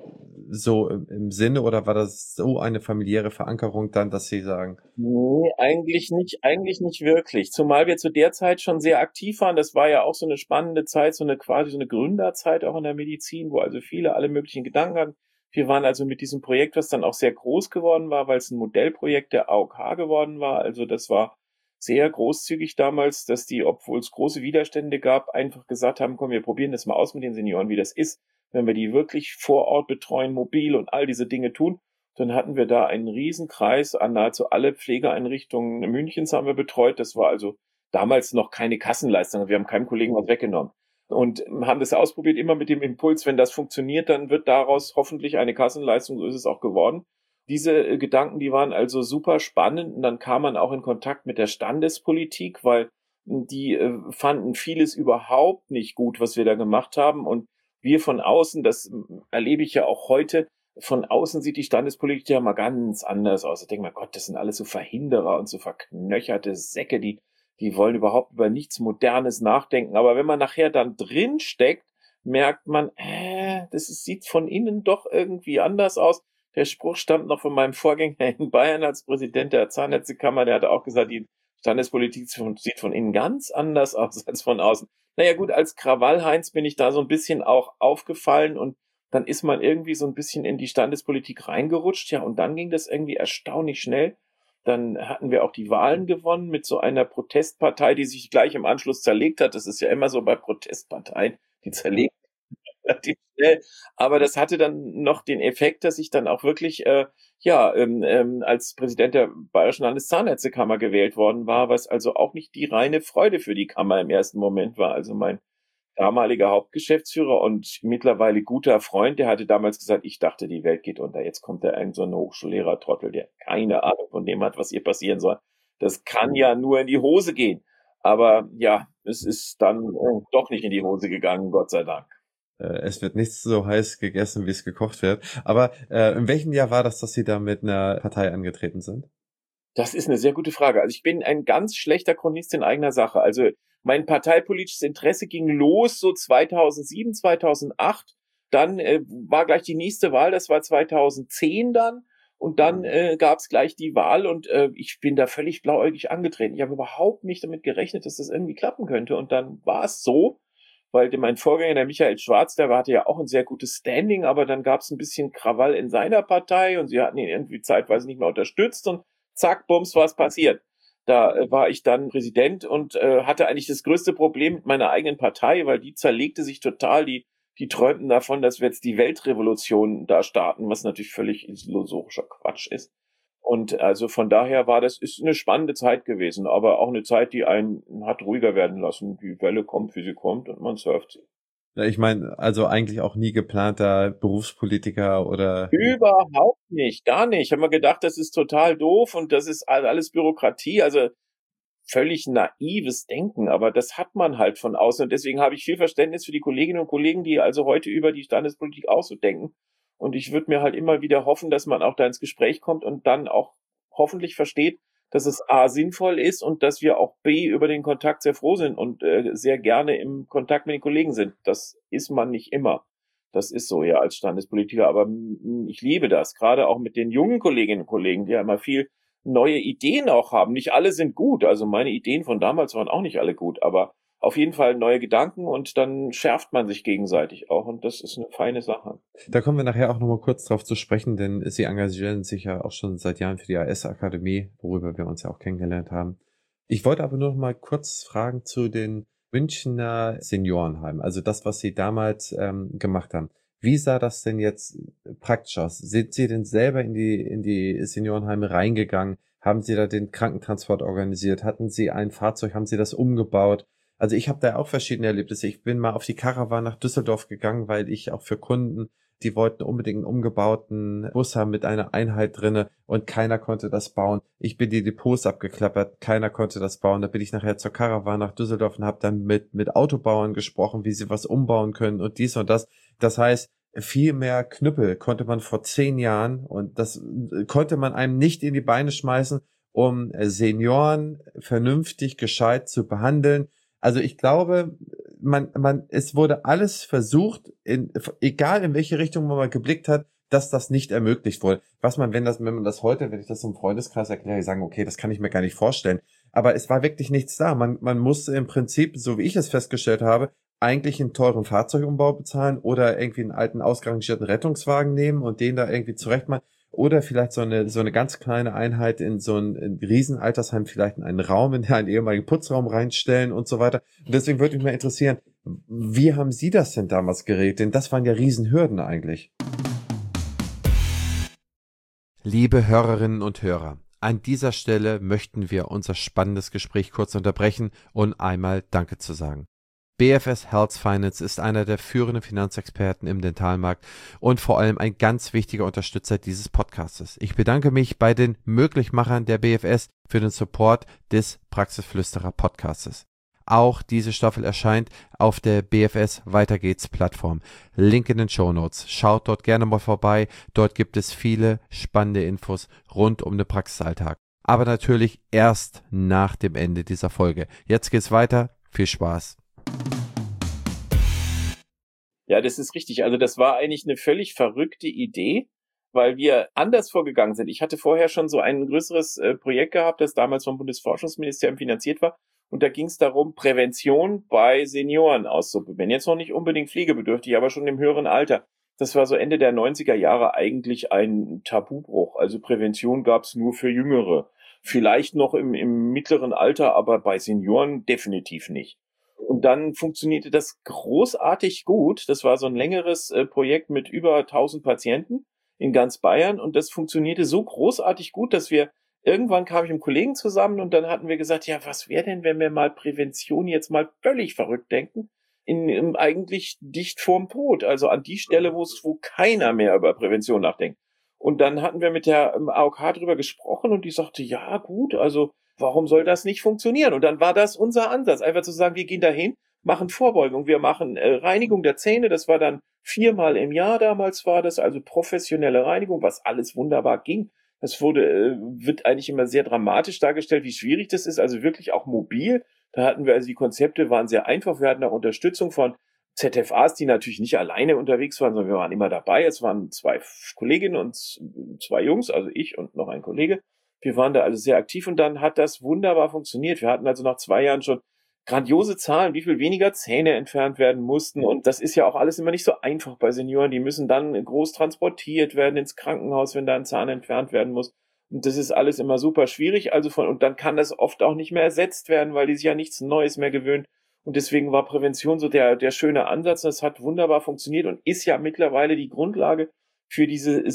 Speaker 1: so im Sinne oder war das so eine familiäre Verankerung dann, dass Sie sagen?
Speaker 2: Nee, eigentlich nicht, eigentlich nicht wirklich. Zumal wir zu der Zeit schon sehr aktiv waren. Das war ja auch so eine spannende Zeit, so eine quasi so eine Gründerzeit auch in der Medizin, wo also viele alle möglichen Gedanken hatten. Wir waren also mit diesem Projekt, was dann auch sehr groß geworden war, weil es ein Modellprojekt der A O K geworden war. Also das war sehr großzügig damals, dass die, obwohl es große Widerstände gab, einfach gesagt haben, komm, wir probieren das mal aus mit den Senioren, wie das ist, wenn wir die wirklich vor Ort betreuen, mobil und all diese Dinge tun. Dann hatten wir da einen Riesenkreis an nahezu alle Pflegeeinrichtungen Münchens haben wir betreut. Das war also damals noch keine Kassenleistung. Wir haben keinem Kollegen was weggenommen. Und haben das ausprobiert, immer mit dem Impuls, wenn das funktioniert, dann wird daraus hoffentlich eine Kassenleistung, so ist es auch geworden. Diese äh, Gedanken, die waren also super spannend und dann kam man auch in Kontakt mit der Standespolitik, weil die äh, fanden vieles überhaupt nicht gut, was wir da gemacht haben und wir von außen, das erlebe ich ja auch heute, von außen sieht die Standespolitik ja mal ganz anders aus. Ich denke mal, Gott, das sind alles so Verhinderer und so verknöcherte Säcke, die Die wollen überhaupt über nichts Modernes nachdenken. Aber wenn man nachher dann drin steckt, merkt man, äh, das ist, sieht von innen doch irgendwie anders aus. Der Spruch stammt noch von meinem Vorgänger in Bayern als Präsident der Zahnärztekammer. Der hatte auch gesagt, die Standespolitik sieht von innen ganz anders aus als von außen. Naja gut, als Krawallheinz bin ich da so ein bisschen auch aufgefallen und dann ist man irgendwie so ein bisschen in die Standespolitik reingerutscht. Ja, und dann ging das irgendwie erstaunlich schnell. Dann hatten wir auch die Wahlen gewonnen mit so einer Protestpartei, die sich gleich im Anschluss zerlegt hat. Das ist ja immer so bei Protestparteien, die zerlegen relativ schnell. Aber das hatte dann noch den Effekt, dass ich dann auch wirklich äh, ja ähm, ähm, als Präsident der Bayerischen Landeszahnärztekammer gewählt worden war, was also auch nicht die reine Freude für die Kammer im ersten Moment war. Also mein damaliger Hauptgeschäftsführer und mittlerweile guter Freund, der hatte damals gesagt, ich dachte, die Welt geht unter. Jetzt kommt da irgend so ein Hochschullehrer-Trottel, der keine Ahnung von dem hat, was hier passieren soll. Das kann ja nur in die Hose gehen. Aber ja, es ist dann äh, doch nicht in die Hose gegangen, Gott sei Dank.
Speaker 1: Es wird nichts so heiß gegessen, wie es gekocht wird. Aber äh, in welchem Jahr war das, dass Sie da mit einer Partei angetreten sind?
Speaker 2: Das ist eine sehr gute Frage. Also ich bin ein ganz schlechter Chronist in eigener Sache. Also mein parteipolitisches Interesse ging los so zweitausendsieben, zweitausendacht. Dann äh, war gleich die nächste Wahl, das war zweitausendzehn dann. Und dann äh, gab es gleich die Wahl und äh, ich bin da völlig blauäugig angetreten. Ich habe überhaupt nicht damit gerechnet, dass das irgendwie klappen könnte. Und dann war es so, weil mein Vorgänger, der Michael Schwarz, der hatte ja auch ein sehr gutes Standing, aber dann gab es ein bisschen Krawall in seiner Partei und sie hatten ihn irgendwie zeitweise nicht mehr unterstützt und zack, bums, was passiert. Da äh, war ich dann Präsident und äh, hatte eigentlich das größte Problem mit meiner eigenen Partei, weil die zerlegte sich total. Die, die träumten davon, dass wir jetzt die Weltrevolution da starten, was natürlich völlig illusorischer Quatsch ist. Und also von daher war das, ist eine spannende Zeit gewesen, aber auch eine Zeit, die einen hat ruhiger werden lassen. Die Welle kommt, wie sie kommt und man surft sie.
Speaker 1: Ja, ich meine, also eigentlich auch nie geplanter Berufspolitiker oder...
Speaker 2: Überhaupt nicht, gar nicht. Ich habe mir gedacht, das ist total doof und das ist alles Bürokratie, also völlig naives Denken, aber das hat man halt von außen und deswegen habe ich viel Verständnis für die Kolleginnen und Kollegen, die also heute über die Standespolitik auch so denken. Und ich würde mir halt immer wieder hoffen, dass man auch da ins Gespräch kommt und dann auch hoffentlich versteht, dass es A, sinnvoll ist und dass wir auch B, über den Kontakt sehr froh sind und äh, sehr gerne im Kontakt mit den Kollegen sind. Das ist man nicht immer. Das ist so ja als Standespolitiker, aber m, ich liebe das, gerade auch mit den jungen Kolleginnen und Kollegen, die ja immer viel neue Ideen auch haben. Nicht alle sind gut, also meine Ideen von damals waren auch nicht alle gut, aber auf jeden Fall neue Gedanken und dann schärft man sich gegenseitig auch und das ist eine feine Sache.
Speaker 1: Da kommen wir nachher auch nochmal kurz drauf zu sprechen, denn Sie engagieren sich ja auch schon seit Jahren für die A S-Akademie, worüber wir uns ja auch kennengelernt haben. Ich wollte aber nur noch mal kurz fragen zu den Münchner Seniorenheimen, also das, was Sie damals ähm, gemacht haben. Wie sah das denn jetzt praktisch aus? Sind Sie denn selber in die in die Seniorenheime reingegangen? Haben Sie da den Krankentransport organisiert? Hatten Sie ein Fahrzeug? Haben Sie das umgebaut? Also ich habe da auch verschiedene Erlebnisse. Ich bin mal auf die Caravan nach Düsseldorf gegangen, weil ich auch für Kunden, die wollten unbedingt einen umgebauten Bus haben mit einer Einheit drinne und keiner konnte das bauen. Ich bin die Depots abgeklappert, keiner konnte das bauen. Da bin ich nachher zur Caravan nach Düsseldorf und habe dann mit mit Autobauern gesprochen, wie sie was umbauen können und dies und das. Das heißt, viel mehr Knüppel konnte man vor zehn Jahren und das konnte man einem nicht in die Beine schmeißen, um Senioren vernünftig gescheit zu behandeln. Also ich glaube, man, man, es wurde alles versucht, in, egal in welche Richtung man mal geblickt hat, dass das nicht ermöglicht wurde. Was man, wenn das, wenn man das heute, wenn ich das im Freundeskreis erkläre, sagen, okay, das kann ich mir gar nicht vorstellen. Aber es war wirklich nichts da. Man, man musste im Prinzip, so wie ich es festgestellt habe, eigentlich einen teuren Fahrzeugumbau bezahlen oder irgendwie einen alten ausgerangierten Rettungswagen nehmen und den da irgendwie zurechtmachen. Oder vielleicht so eine so eine ganz kleine Einheit in so ein, ein Riesenaltersheim, vielleicht in einen Raum, in einen ehemaligen Putzraum reinstellen und so weiter. Und deswegen würde mich mal interessieren, wie haben Sie das denn damals geregelt? Denn das waren ja Riesenhürden eigentlich. Liebe Hörerinnen und Hörer, an dieser Stelle möchten wir unser spannendes Gespräch kurz unterbrechen und einmal Danke zu sagen. B F S Health Finance ist einer der führenden Finanzexperten im Dentalmarkt und vor allem ein ganz wichtiger Unterstützer dieses Podcastes. Ich bedanke mich bei den Möglichmachern der B F S für den Support des Praxisflüsterer Podcastes. Auch diese Staffel erscheint auf der B F S Weiter geht's Plattform. Link in den Shownotes. Schaut dort gerne mal vorbei. Dort gibt es viele spannende Infos rund um den Praxisalltag. Aber natürlich erst nach dem Ende dieser Folge. Jetzt geht's weiter. Viel Spaß.
Speaker 2: Ja, das ist richtig. Also das war eigentlich eine völlig verrückte Idee, weil wir anders vorgegangen sind. Ich hatte vorher schon so ein größeres äh, Projekt gehabt, das damals vom Bundesforschungsministerium finanziert war. Und da ging es darum, Prävention bei Senioren auszuprobieren. Jetzt noch nicht unbedingt pflegebedürftig, aber schon im höheren Alter. Das war so Ende der neunziger Jahre eigentlich ein Tabubruch. Also Prävention gab es nur für Jüngere. Vielleicht noch im, im mittleren Alter, aber bei Senioren definitiv nicht. Und dann funktionierte das großartig gut. Das war so ein längeres äh, Projekt mit über tausend Patienten in ganz Bayern. Und das funktionierte so großartig gut, dass wir irgendwann kam ich mit einem Kollegen zusammen und dann hatten wir gesagt, ja, was wäre denn, wenn wir mal Prävention jetzt mal völlig verrückt denken? In, in eigentlich dicht vorm Tod. Also an die Stelle, wo es, wo keiner mehr über Prävention nachdenkt. Und dann hatten wir mit der ähm, A O K drüber gesprochen und die sagte, ja, gut, also warum soll das nicht funktionieren? Und dann war das unser Ansatz, einfach zu sagen, wir gehen dahin, machen Vorbeugung, wir machen äh, Reinigung der Zähne, das war dann viermal im Jahr damals war das, also professionelle Reinigung, was alles wunderbar ging. Das wurde, äh, wird eigentlich immer sehr dramatisch dargestellt, wie schwierig das ist, also wirklich auch mobil. Da hatten wir also die Konzepte waren sehr einfach, wir hatten auch Unterstützung von Z F As, die natürlich nicht alleine unterwegs waren, sondern wir waren immer dabei. Es waren zwei Kolleginnen und zwei Jungs, also ich und noch ein Kollege. Wir waren da also sehr aktiv und dann hat das wunderbar funktioniert. Wir hatten also nach zwei Jahren schon grandiose Zahlen, wie viel weniger Zähne entfernt werden mussten. Und das ist ja auch alles immer nicht so einfach bei Senioren. Die müssen dann groß transportiert werden ins Krankenhaus, wenn da ein Zahn entfernt werden muss. Und das ist alles immer super schwierig. Also von, und dann kann das oft auch nicht mehr ersetzt werden, weil die sich ja nichts Neues mehr gewöhnen. Und deswegen war Prävention so der, der schöne Ansatz. Das hat wunderbar funktioniert und ist ja mittlerweile die Grundlage für diese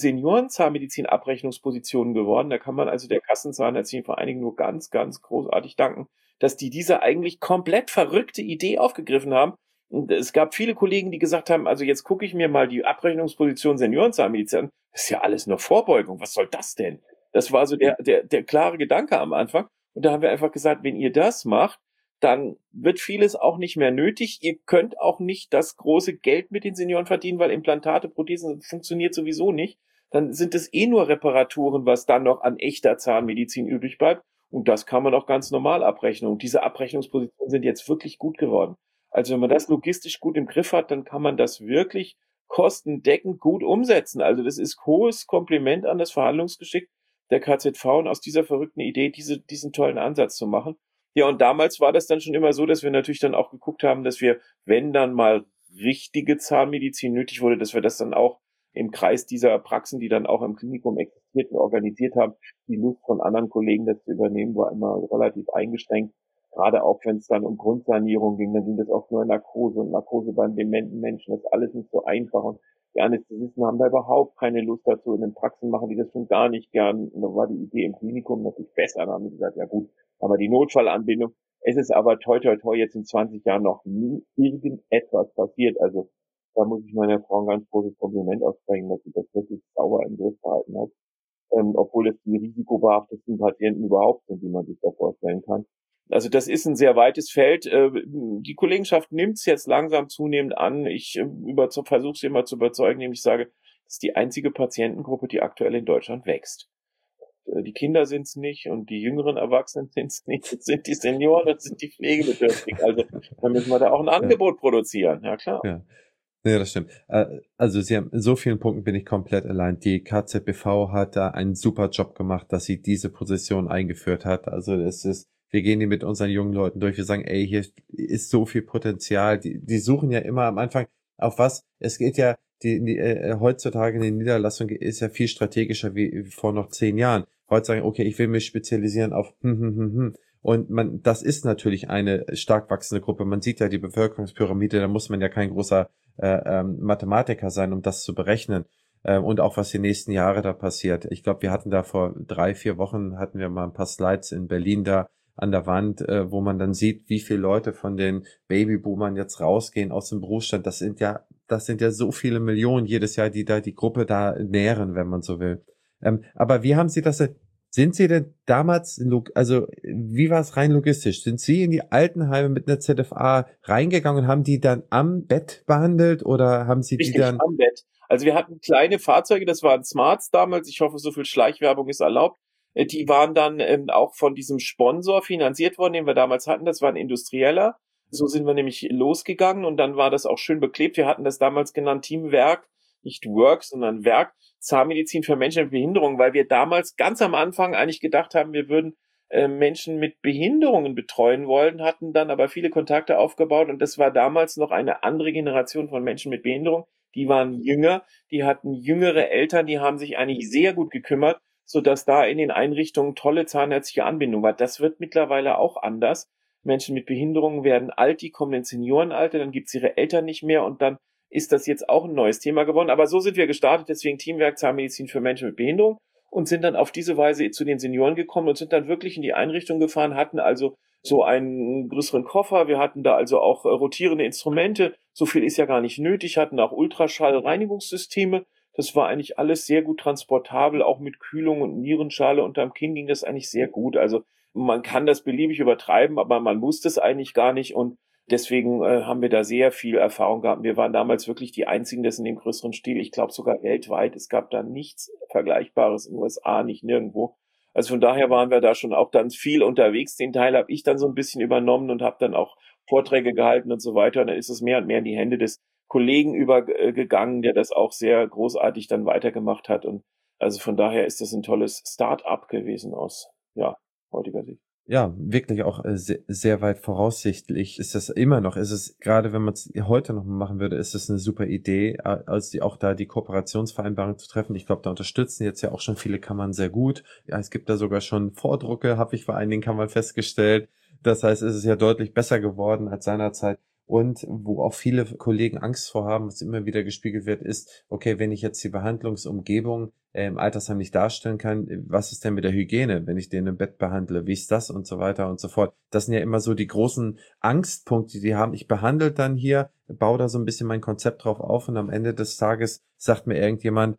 Speaker 2: Seniorenzahnmedizin-Abrechnungspositionen geworden. Da kann man also der Kassenzahnärztlichen Vereinigung nur ganz, ganz großartig danken, dass die diese eigentlich komplett verrückte Idee aufgegriffen haben. Und es gab viele Kollegen, die gesagt haben, also jetzt gucke ich mir mal die Abrechnungsposition Seniorenzahnmedizin an. Das ist ja alles nur Vorbeugung. Was soll das denn? Das war so der, der, der klare Gedanke am Anfang. Und da haben wir einfach gesagt, wenn ihr das macht, dann wird vieles auch nicht mehr nötig. Ihr könnt auch nicht das große Geld mit den Senioren verdienen, weil Implantate, Prothesen funktioniert sowieso nicht. Dann sind es eh nur Reparaturen, was dann noch an echter Zahnmedizin übrig bleibt. Und das kann man auch ganz normal abrechnen. Und diese Abrechnungspositionen sind jetzt wirklich gut geworden. Also wenn man das logistisch gut im Griff hat, dann kann man das wirklich kostendeckend gut umsetzen. Also das ist hohes Kompliment an das Verhandlungsgeschick der K Z V und aus dieser verrückten Idee diese, diesen tollen Ansatz zu machen. Ja, und damals war das dann schon immer so, dass wir natürlich dann auch geguckt haben, dass wir, wenn dann mal richtige Zahnmedizin nötig wurde, dass wir das dann auch im Kreis dieser Praxen, die dann auch im Klinikum existierten, organisiert haben. Die Lust von anderen Kollegen, das zu übernehmen, war immer relativ eingeschränkt. Gerade auch wenn es dann um Grundsanierung ging, dann ging das oft nur Narkose und Narkose beim dementen Menschen. Das ist alles nicht so einfach. Und die Anästhesisten haben da überhaupt keine Lust dazu. In den Praxen machen die das schon gar nicht gern. Und dann war die Idee im Klinikum natürlich besser. Da haben wir gesagt, ja gut, haben wir die Notfallanbindung. Es ist aber toi toi toi jetzt in zwanzig Jahren noch nie irgendetwas passiert. Also da muss ich meiner Frau ein ganz großes Kompliment aussprechen, dass sie das wirklich sauber im Griff gehalten hat. Ähm, obwohl es die risikobehaftesten Patienten überhaupt sind, die man sich da vorstellen kann. Also das ist ein sehr weites Feld. Äh, die Kollegenschaft nimmt es jetzt langsam zunehmend an. Ich äh, über, versuche sie immer zu überzeugen, indem ich sage, das ist die einzige Patientengruppe, die aktuell in Deutschland wächst. Die Kinder sind es nicht und die jüngeren Erwachsenen sind es nicht. Das sind die Senioren, das sind die Pflegebedürftigen. Also dann müssen wir da auch ein Angebot ja. produzieren. Ja, klar.
Speaker 1: Ja. Ja, das stimmt. Also Sie haben, in so vielen Punkten bin ich komplett allein. Die K Z B V hat da einen super Job gemacht, dass sie diese Position eingeführt hat. Also es ist, wir gehen die mit unseren jungen Leuten durch. Wir sagen, ey, hier ist so viel Potenzial. Die, die suchen ja immer am Anfang auf was. Es geht ja, die, die äh, heutzutage in der Niederlassung ist ja viel strategischer wie vor noch zehn Jahren. Heute sagen, okay, ich will mich spezialisieren auf hm, hm, hm, hm. Und man, das ist natürlich eine stark wachsende Gruppe. Man sieht ja die Bevölkerungspyramide, da muss man ja kein großer äh, ähm, Mathematiker sein, um das zu berechnen. Äh, und auch was die nächsten Jahre da passiert. Ich glaube, wir hatten da vor drei, vier Wochen, hatten wir mal ein paar Slides in Berlin da an der Wand, äh, wo man dann sieht, wie viele Leute von den Babyboomern jetzt rausgehen aus dem Berufsstand. Das sind ja, das sind ja so viele Millionen jedes Jahr, die da die Gruppe da nähren, wenn man so will. Ähm, aber wie haben Sie das denn? Sind Sie denn damals, also wie war es rein logistisch? Sind Sie in die Altenheime mit einer Z F A reingegangen und haben die dann am Bett behandelt oder haben Sie
Speaker 2: Richtig,
Speaker 1: die dann...
Speaker 2: am Bett. Also wir hatten kleine Fahrzeuge, das waren Smarts damals, ich hoffe, so viel Schleichwerbung ist erlaubt. Die waren dann ähm, auch von diesem Sponsor finanziert worden, den wir damals hatten, das war ein Industrieller. So sind wir nämlich losgegangen und dann war das auch schön beklebt. Wir hatten das damals genannt Teamwerk, nicht Work, sondern Werk, Zahnmedizin für Menschen mit Behinderung, weil wir damals ganz am Anfang eigentlich gedacht haben, wir würden äh, Menschen mit Behinderungen betreuen wollen, hatten dann aber viele Kontakte aufgebaut und das war damals noch eine andere Generation von Menschen mit Behinderung. Die waren jünger, die hatten jüngere Eltern, die haben sich eigentlich sehr gut gekümmert, sodass da in den Einrichtungen tolle zahnärztliche Anbindung war. Das wird mittlerweile auch anders. Menschen mit Behinderungen werden alt, die kommen ins Seniorenalter, dann gibt's ihre Eltern nicht mehr und dann ist das jetzt auch ein neues Thema geworden. Aber so sind wir gestartet, deswegen Teamwerk Zahnmedizin für Menschen mit Behinderung und sind dann auf diese Weise zu den Senioren gekommen und sind dann wirklich in die Einrichtung gefahren, hatten also so einen größeren Koffer. Wir hatten da also auch rotierende Instrumente. So viel ist ja gar nicht nötig, hatten auch Ultraschall-Reinigungssysteme. Das war eigentlich alles sehr gut transportabel, auch mit Kühlung und Nierenschale. Unterm Kinn ging das eigentlich sehr gut. Also man kann das beliebig übertreiben, aber man muss das eigentlich gar nicht und deswegen äh, haben wir da sehr viel Erfahrung gehabt. Wir waren damals wirklich die einzigen, das in dem größeren Stil, ich glaube sogar weltweit. Es gab da nichts Vergleichbares in den U S A, nicht nirgendwo. Also von daher waren wir da schon auch dann viel unterwegs. Den Teil habe ich dann so ein bisschen übernommen und habe dann auch Vorträge gehalten und so weiter. Und dann ist es mehr und mehr in die Hände des Kollegen übergegangen, der das auch sehr großartig dann weitergemacht hat. Und also von daher ist das ein tolles Start-up gewesen aus, ja, heutiger Sicht.
Speaker 1: Ja, wirklich auch sehr, sehr weit voraussichtlich ist das immer noch. Ist es, gerade wenn man es heute noch mal machen würde, ist es eine super Idee, als die auch da die Kooperationsvereinbarung zu treffen. Ich glaube, da unterstützen jetzt ja auch schon viele Kammern sehr gut. Ja, es gibt da sogar schon Vordrucke, habe ich bei einigen Kammern festgestellt. Das heißt, es ist ja deutlich besser geworden als seinerzeit. Und wo auch viele Kollegen Angst vor haben, was immer wieder gespiegelt wird, ist, okay, wenn ich jetzt die Behandlungsumgebung äh, im Altersheim nicht darstellen kann, was ist denn mit der Hygiene, wenn ich den im Bett behandle, wie ist das und so weiter und so fort. Das sind ja immer so die großen Angstpunkte, die die haben. Ich behandle dann hier, baue da so ein bisschen mein Konzept drauf auf und am Ende des Tages sagt mir irgendjemand,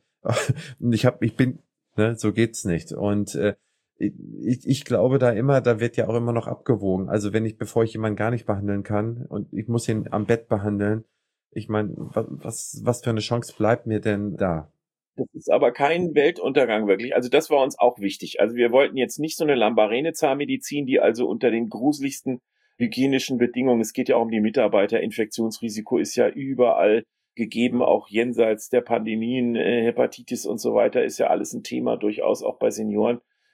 Speaker 1: ich hab, ich bin, ne, so geht's nicht. Und äh, Ich, ich glaube da immer, da wird ja auch immer noch abgewogen. Also wenn ich, bevor ich jemanden gar nicht behandeln kann und ich muss ihn am Bett behandeln, ich meine, was, was für eine Chance bleibt mir denn da?
Speaker 2: Das ist aber kein Weltuntergang wirklich. Also das war uns auch wichtig. Also wir wollten jetzt nicht so eine Lambarene-Zahnmedizin, die also unter den gruseligsten hygienischen Bedingungen, es geht ja auch um die Mitarbeiter, Infektionsrisiko ist ja überall gegeben, auch jenseits der Pandemien, äh, Hepatitis und so weiter, ist ja alles ein Thema, durchaus auch bei Senioren.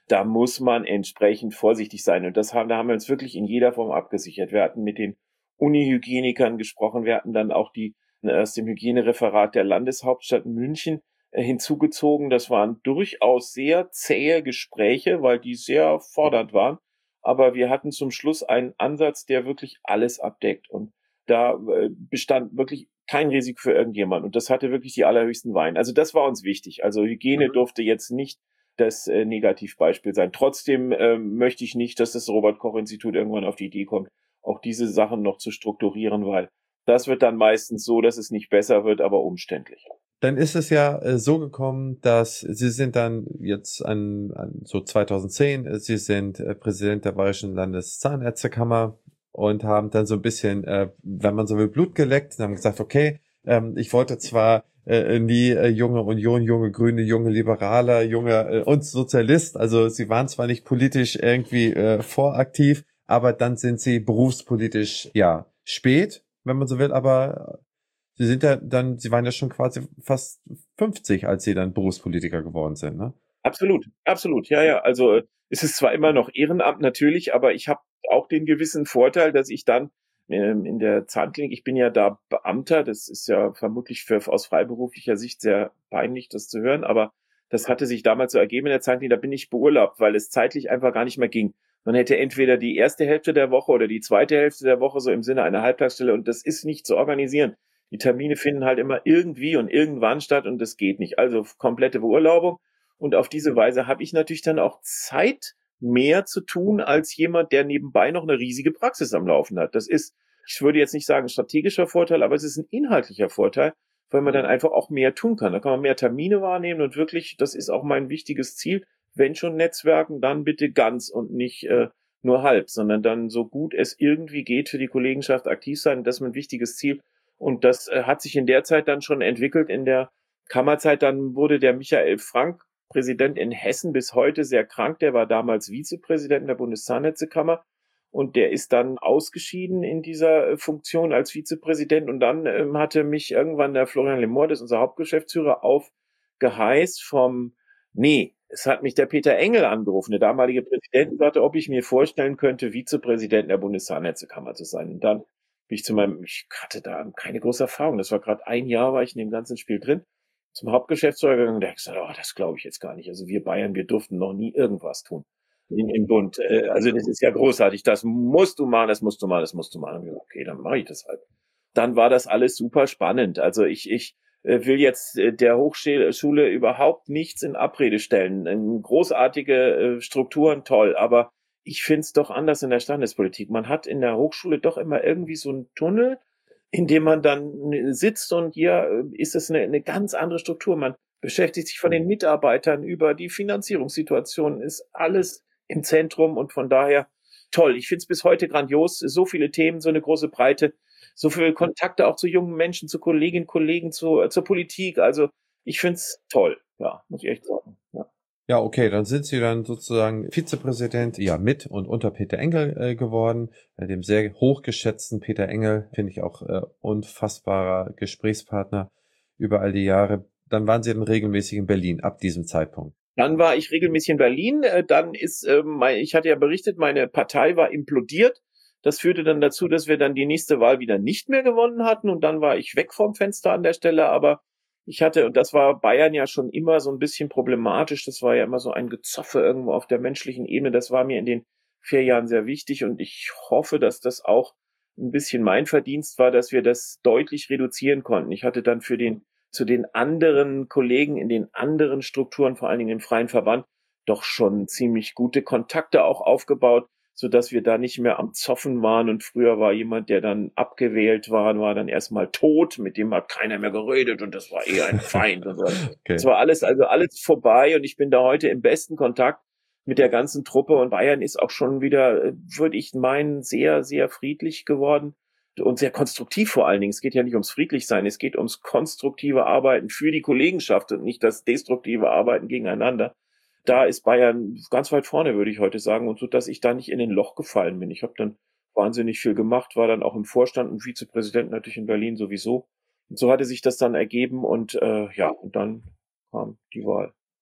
Speaker 2: da muss man entsprechend vorsichtig sein. Und das haben, da haben wir uns wirklich in jeder Form abgesichert. Wir hatten mit den Unihygienikern gesprochen. Wir hatten dann auch die aus dem Hygienereferat der Landeshauptstadt München äh, hinzugezogen. Das waren durchaus sehr zähe Gespräche, weil die sehr fordernd waren. Aber wir hatten zum Schluss einen Ansatz, der wirklich alles abdeckt. Und da äh, bestand wirklich kein Risiko für irgendjemand. Und das hatte wirklich die allerhöchsten Weine. Also das war uns wichtig. Also Hygiene mhm. durfte jetzt nicht das äh, Negativbeispiel sein. Trotzdem äh, möchte ich nicht, dass das Robert-Koch-Institut irgendwann auf die Idee kommt, auch diese Sachen noch zu strukturieren, weil das wird dann meistens so, dass es nicht besser wird, aber umständlicher.
Speaker 1: Dann ist es ja äh, so gekommen, dass Sie sind dann jetzt an, an so zweitausendzehn, äh, Sie sind äh, Präsident der Bayerischen Landeszahnärztekammer und haben dann so ein bisschen, äh, wenn man so will, Blut geleckt und haben gesagt, okay, ähm, ich wollte zwar äh, nie äh, junge Union, junge Grüne, junge Liberaler, junge äh, und Sozialist, also Sie waren zwar nicht politisch irgendwie äh, voraktiv, aber dann sind Sie berufspolitisch, ja, spät, wenn man so will, aber Sie sind ja dann, Sie waren ja schon quasi fast fünfzig, als Sie dann Berufspolitiker geworden sind, ne?
Speaker 2: Absolut, absolut, ja, ja. Also es ist zwar immer noch Ehrenamt natürlich, aber ich habe auch den gewissen Vorteil, dass ich dann ähm, in der Zahnklinik, ich bin ja da Beamter, das ist ja vermutlich für aus freiberuflicher Sicht sehr peinlich, das zu hören, aber das hatte sich damals so ergeben in der Zahnklinik, da bin ich beurlaubt, weil es zeitlich einfach gar nicht mehr ging. Man hätte entweder die erste Hälfte der Woche oder die zweite Hälfte der Woche so im Sinne einer Halbtagsstelle und das ist nicht zu organisieren. Die Termine finden halt immer irgendwie und irgendwann statt und das geht nicht. Also komplette Beurlaubung. Und auf diese Weise habe ich natürlich dann auch Zeit, mehr zu tun als jemand, der nebenbei noch eine riesige Praxis am Laufen hat. Das ist, ich würde jetzt nicht sagen ein strategischer Vorteil, aber es ist ein inhaltlicher Vorteil, weil man dann einfach auch mehr tun kann. Da kann man mehr Termine wahrnehmen und wirklich, das ist auch mein wichtiges Ziel, wenn schon Netzwerken, dann bitte ganz und nicht äh, nur halb, sondern dann so gut es irgendwie geht für die Kollegenschaft aktiv sein. Das ist mein wichtiges Ziel. Und das äh, hat sich in der Zeit dann schon entwickelt. In der Kammerzeit dann wurde der Michael Frank, Präsident in Hessen, bis heute sehr krank. Der war damals Vizepräsident der Bundeszahnärztekammer und der ist dann ausgeschieden in dieser äh, Funktion als Vizepräsident. Und dann ähm, hatte mich irgendwann der Florian Lemort, das ist unser Hauptgeschäftsführer, aufgeheißt vom, nee, es hat mich der Peter Engel angerufen, der damalige Präsident, und sagte, ob ich mir vorstellen könnte, Vizepräsident der Bundeszahnärztekammer zu sein. Und dann bin ich zu meinem, ich hatte da keine große Erfahrung, das war gerade ein Jahr, war ich in dem ganzen Spiel drin, zum Hauptgeschäftsführer gegangen, der hat gesagt, oh, das glaube ich jetzt gar nicht. Also wir Bayern, wir durften noch nie irgendwas tun im, im Bund. Äh, also das ist ja großartig, das musst du machen, das musst du machen, das musst du machen. Okay, dann mache ich das halt. Dann war das alles super spannend. Also ich, ich will jetzt der Hochschule überhaupt nichts in Abrede stellen. Großartige Strukturen, toll, aber ich finde es doch anders in der Standespolitik. Man hat in der Hochschule doch immer irgendwie so einen Tunnel, in dem man dann sitzt und hier ist es eine, eine ganz andere Struktur. Man beschäftigt sich von den Mitarbeitern über die Finanzierungssituation, ist alles im Zentrum und von daher toll. Ich finde es bis heute grandios, so viele Themen, so eine große Breite. So viele Kontakte auch zu jungen Menschen, zu Kolleginnen, Kollegen, zu, zur Politik. Also ich finde es toll, ja, muss ich echt sagen. Ja.
Speaker 1: Ja, okay, dann sind Sie dann sozusagen Vizepräsident, ja, mit und unter Peter Engel äh, geworden, äh, dem sehr hochgeschätzten Peter Engel, finde ich auch äh, unfassbarer Gesprächspartner über all die Jahre. Dann waren Sie dann regelmäßig in Berlin ab diesem Zeitpunkt.
Speaker 2: Dann war ich regelmäßig in Berlin. Äh, dann ist, äh, mein, ich hatte ja berichtet, meine Partei war implodiert. Das führte dann dazu, dass wir dann die nächste Wahl wieder nicht mehr gewonnen hatten und dann war ich weg vom Fenster an der Stelle, aber ich hatte, und das war Bayern ja schon immer so ein bisschen problematisch, das war ja immer so ein Gezoffe irgendwo auf der menschlichen Ebene, das war mir in den vier Jahren sehr wichtig und ich hoffe, dass das auch ein bisschen mein Verdienst war, dass wir das deutlich reduzieren konnten. Ich hatte dann für den, zu den anderen Kollegen in den anderen Strukturen, vor allen Dingen im Freien Verband, doch schon ziemlich gute Kontakte auch aufgebaut, so dass wir da nicht mehr am Zoffen waren und früher war jemand, der dann abgewählt war, war dann erstmal tot, mit dem hat keiner mehr geredet und das war eher ein Feind und so. Okay. Das war alles, also alles vorbei und ich bin da heute im besten Kontakt mit der ganzen Truppe und Bayern ist auch schon wieder, würde ich meinen, sehr, sehr friedlich geworden und sehr konstruktiv vor allen Dingen. Es geht ja nicht ums Friedlichsein, es geht ums konstruktive Arbeiten für die Kollegenschaft und nicht das destruktive Arbeiten gegeneinander. Da ist Bayern ganz weit vorne, würde ich heute sagen, und so, dass ich da nicht in ein Loch gefallen bin. Ich habe dann wahnsinnig viel gemacht, war dann auch im Vorstand und Vizepräsident natürlich in Berlin sowieso. Und so hatte sich das dann ergeben und äh, ja, und dann kam die Wahl.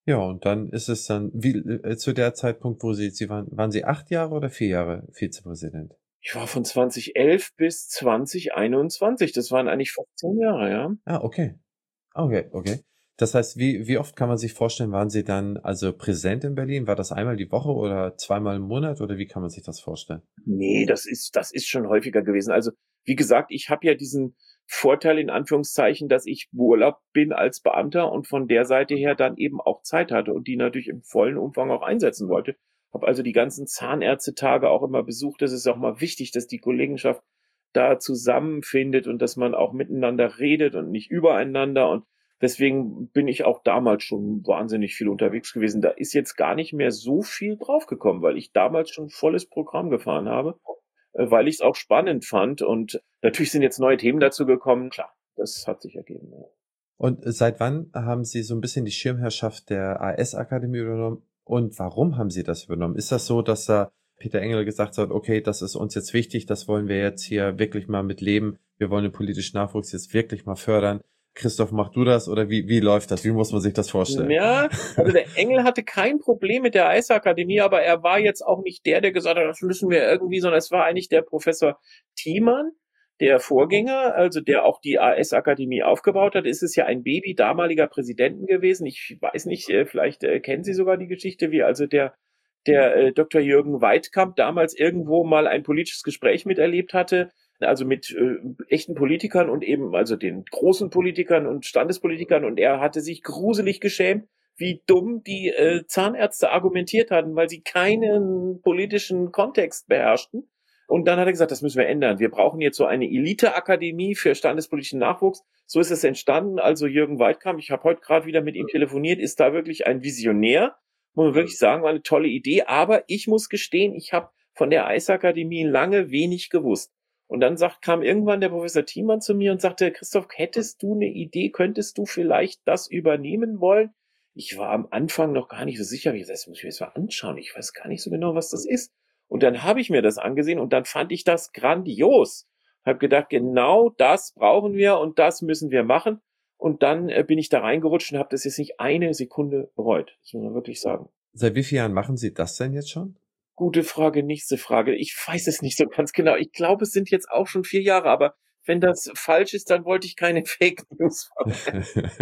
Speaker 1: Ja, und dann ist es dann, wie äh, zu der Zeitpunkt, wo Sie, Sie waren, waren Sie acht Jahre oder vier Jahre Vizepräsident?
Speaker 2: Ich war von zweitausendelf bis zweitausendeinundzwanzig. Das waren eigentlich fünfzehn Jahre, ja.
Speaker 1: Ah, okay. Okay, okay. Das heißt, wie, wie oft kann man sich vorstellen, waren Sie dann also präsent in Berlin? War das einmal die Woche oder zweimal im Monat oder wie kann man sich das vorstellen?
Speaker 2: Nee, das ist, das ist schon häufiger gewesen. Also, wie gesagt, ich habe ja diesen Vorteil in Anführungszeichen, dass ich im Urlaub bin als Beamter und von der Seite her dann eben auch Zeit hatte und die natürlich im vollen Umfang auch einsetzen wollte. Habe also die ganzen Zahnärztetage auch immer besucht. Das ist auch mal wichtig, dass die Kollegenschaft da zusammenfindet und dass man auch miteinander redet und nicht übereinander. Und deswegen bin ich auch damals schon wahnsinnig viel unterwegs gewesen. Da ist jetzt gar nicht mehr so viel draufgekommen, weil ich damals schon volles Programm gefahren habe, äh, weil ich es auch spannend fand. Und natürlich sind jetzt neue Themen dazu gekommen. Klar, das hat sich ergeben. Ja.
Speaker 1: Und seit wann haben Sie so ein bisschen die Schirmherrschaft der A S-Akademie übernommen und warum haben Sie das übernommen? Ist das so, dass da Peter Engel gesagt hat, okay, das ist uns jetzt wichtig, das wollen wir jetzt hier wirklich mal mit leben, wir wollen den politischen Nachwuchs jetzt wirklich mal fördern. Christoph, mach du das oder wie, wie läuft das? Wie muss man sich das vorstellen?
Speaker 2: Ja, also der Engel hatte kein Problem mit der Eisakademie, aber er war jetzt auch nicht der, der gesagt hat, das müssen wir irgendwie, sondern es war eigentlich der Professor Thiemann, der Vorgänger, also der auch die A S-Akademie aufgebaut hat. Es ist ja ein Baby damaliger Präsidenten gewesen. Ich weiß nicht, vielleicht äh, kennen Sie sogar die Geschichte, wie also der der äh, Doktor Jürgen Weitkamp damals irgendwo mal ein politisches Gespräch miterlebt hatte, also mit äh, echten Politikern und eben also den großen Politikern und Standespolitikern, und er hatte sich gruselig geschämt, wie dumm die äh, Zahnärzte argumentiert hatten, weil sie keinen politischen Kontext beherrschten. Und dann hat er gesagt, das müssen wir ändern. Wir brauchen jetzt so eine Elite-Akademie für standespolitischen Nachwuchs. So ist es entstanden. Also Jürgen Weitkamp, ich habe heute gerade wieder mit ihm telefoniert, ist da wirklich ein Visionär. Muss man wirklich sagen, war eine tolle Idee. Aber ich muss gestehen, ich habe von der Eisakademie lange wenig gewusst. Und dann sagt, kam irgendwann der Professor Thiemann zu mir und sagte, Christoph, hättest du eine Idee, könntest du vielleicht das übernehmen wollen? Ich war am Anfang noch gar nicht so sicher, wie gesagt, das muss ich mir jetzt mal anschauen. Ich weiß gar nicht so genau, was das ist. Und dann habe ich mir das angesehen und dann fand ich das grandios. Habe gedacht, genau das brauchen wir und das müssen wir machen. Und dann äh, bin ich da reingerutscht und habe das jetzt nicht eine Sekunde bereut. Das muss man wirklich sagen.
Speaker 1: Seit wie vielen Jahren machen Sie das denn jetzt schon?
Speaker 2: Gute Frage, nächste Frage. Ich weiß es nicht so ganz genau. Ich glaube, es sind jetzt auch schon vier Jahre, aber wenn das falsch ist, dann wollte ich keine Fake News machen.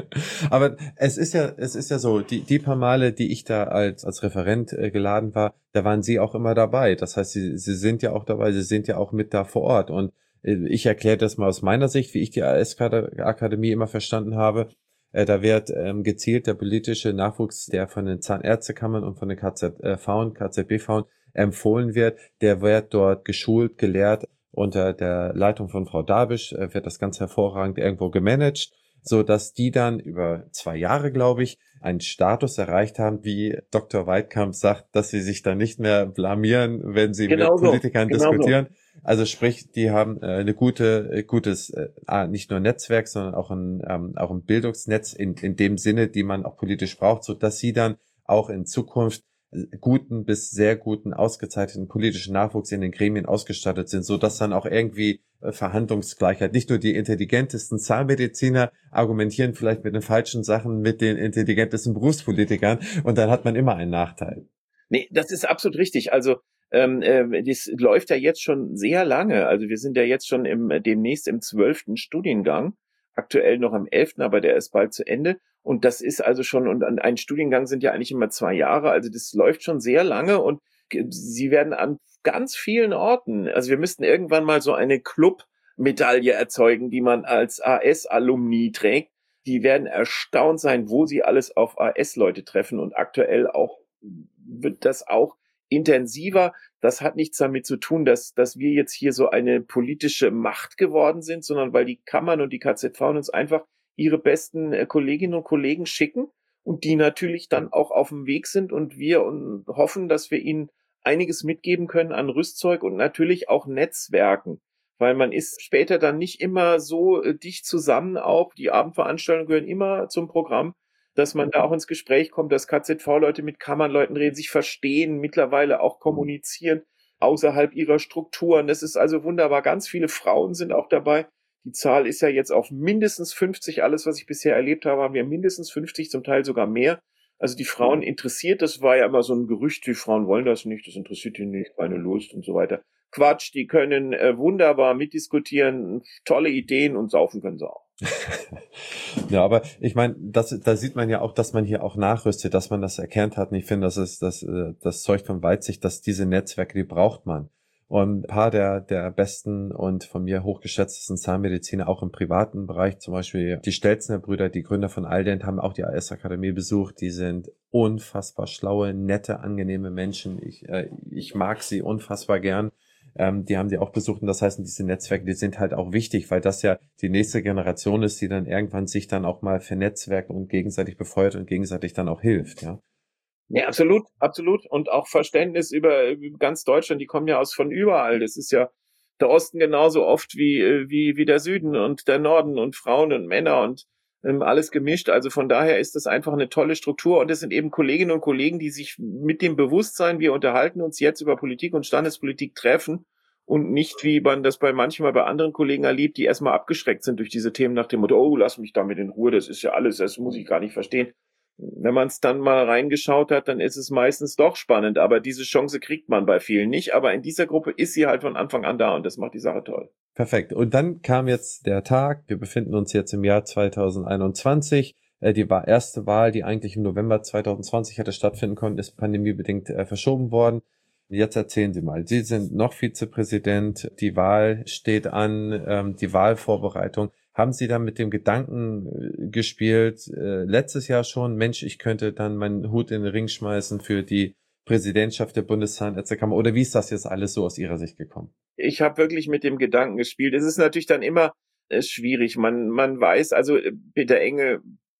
Speaker 1: Aber es ist ja, es ist ja so, die, die paar Male, die ich da als, als Referent äh, geladen war, da waren Sie auch immer dabei. Das heißt, Sie, Sie sind ja auch dabei, Sie sind ja auch mit da vor Ort. Und äh, ich erkläre das mal aus meiner Sicht, wie ich die A S-Akademie immer verstanden habe. Äh, da wird ähm, gezielt der politische Nachwuchs, der von den Zahnärztekammern und von den K Z V und K Z B V empfohlen wird, der wird dort geschult, gelehrt. Unter der Leitung von Frau Dabisch äh, wird das ganz hervorragend irgendwo gemanagt, so dass die dann über zwei Jahre, glaube ich, einen Status erreicht haben, wie Doktor Weitkamp sagt, dass sie sich dann nicht mehr blamieren, wenn sie
Speaker 2: Genau
Speaker 1: mit
Speaker 2: so,
Speaker 1: Politikern
Speaker 2: genau
Speaker 1: diskutieren. So. Also sprich, die haben äh, eine gute, äh, gutes, äh, nicht nur Netzwerk, sondern auch ein, ähm, auch ein Bildungsnetz in, in dem Sinne, die man auch politisch braucht, so dass sie dann auch in Zukunft guten bis sehr guten, ausgezeichneten politischen Nachwuchs in den Gremien ausgestattet sind, so dass dann auch irgendwie äh, Verhandlungsgleichheit, nicht nur die intelligentesten Zahnmediziner argumentieren vielleicht mit den falschen Sachen mit den intelligentesten Berufspolitikern und dann hat man immer einen Nachteil.
Speaker 2: Nee, das ist absolut richtig. Also ähm, äh, das läuft ja jetzt schon sehr lange. Also wir sind ja jetzt schon im demnächst im zwölften Studiengang, aktuell noch im elften, aber der ist bald zu Ende. Und das ist also schon, und ein Studiengang sind ja eigentlich immer zwei Jahre, also das läuft schon sehr lange und sie werden an ganz vielen Orten, also wir müssten irgendwann mal so eine Club-Medaille erzeugen, die man als A S-Alumni trägt. Die werden erstaunt sein, wo sie alles auf A S-Leute treffen, und aktuell auch wird das auch intensiver. Das hat nichts damit zu tun, dass, dass wir jetzt hier so eine politische Macht geworden sind, sondern weil die Kammern und die K Z V uns einfach ihre besten äh, Kolleginnen und Kollegen schicken und die natürlich dann auch auf dem Weg sind und wir und hoffen, dass wir ihnen einiges mitgeben können an Rüstzeug und natürlich auch Netzwerken, weil man ist später dann nicht immer so äh, dicht zusammen auch. Die Abendveranstaltungen gehören immer zum Programm, dass man da auch ins Gespräch kommt, dass K Z V-Leute mit Kammernleuten reden, sich verstehen, mittlerweile auch kommunizieren außerhalb ihrer Strukturen. Das ist also wunderbar. Ganz viele Frauen sind auch dabei. Die Zahl ist ja jetzt auf mindestens fünfzig. Alles, was ich bisher erlebt habe, haben wir mindestens fünfzig, zum Teil sogar mehr. Also die Frauen interessiert, das war ja immer so ein Gerücht, die Frauen wollen das nicht, das interessiert die nicht, keine Lust und so weiter. Quatsch, die können äh, wunderbar mitdiskutieren, tolle Ideen und saufen können sie auch.
Speaker 1: Ja, aber ich meine, das, da sieht man ja auch, dass man hier auch nachrüstet, dass man das erkannt hat. Und ich finde, das ist das, das Zeug von Weitsicht, dass diese Netzwerke, die braucht man. Und ein paar der, der besten und von mir hochgeschätztesten Zahnmediziner, auch im privaten Bereich, zum Beispiel die Stelzner Brüder, die Gründer von Aldent, haben auch die A S-Akademie besucht. Die sind unfassbar schlaue, nette, angenehme Menschen. Ich, äh, ich mag sie unfassbar gern. Ähm, die haben die auch besucht. Und das heißt, diese Netzwerke, die sind halt auch wichtig, weil das ja die nächste Generation ist, die dann irgendwann sich dann auch mal vernetzwerkt und gegenseitig befeuert und gegenseitig dann auch hilft, ja.
Speaker 2: Ja, absolut, absolut. Und auch Verständnis über, über ganz Deutschland, die kommen ja aus von überall. Das ist ja der Osten genauso oft wie, wie, wie der Süden und der Norden und Frauen und Männer und ähm, alles gemischt. Also von daher ist das einfach eine tolle Struktur. Und es sind eben Kolleginnen und Kollegen, die sich mit dem Bewusstsein, wir unterhalten uns jetzt über Politik und Standespolitik treffen und nicht, wie man das bei manchmal bei anderen Kollegen erlebt, die erstmal abgeschreckt sind durch diese Themen nach dem Motto, oh, lass mich damit in Ruhe, das ist ja alles, das muss ich gar nicht verstehen. Wenn man es dann mal reingeschaut hat, dann ist es meistens doch spannend, aber diese Chance kriegt man bei vielen nicht, aber in dieser Gruppe ist sie halt von Anfang an da und das macht die Sache toll.
Speaker 1: Perfekt. Und dann kam jetzt der Tag, wir befinden uns jetzt im Jahr zweitausendeinundzwanzig, äh, die war erste Wahl, die eigentlich im November zweitausendzwanzig hätte stattfinden können, ist pandemiebedingt äh, verschoben worden. Jetzt erzählen Sie mal, Sie sind noch Vizepräsident, die Wahl steht an, ähm, die Wahlvorbereitung. Haben Sie dann mit dem Gedanken äh, gespielt, äh, letztes Jahr schon, Mensch, ich könnte dann meinen Hut in den Ring schmeißen für die Präsidentschaft der Bundeszahnärztekammer? Oder wie ist das jetzt alles so aus Ihrer Sicht gekommen?
Speaker 2: Ich habe wirklich mit dem Gedanken gespielt. Es ist natürlich dann immer äh, schwierig. Man, man weiß, also Peter Engel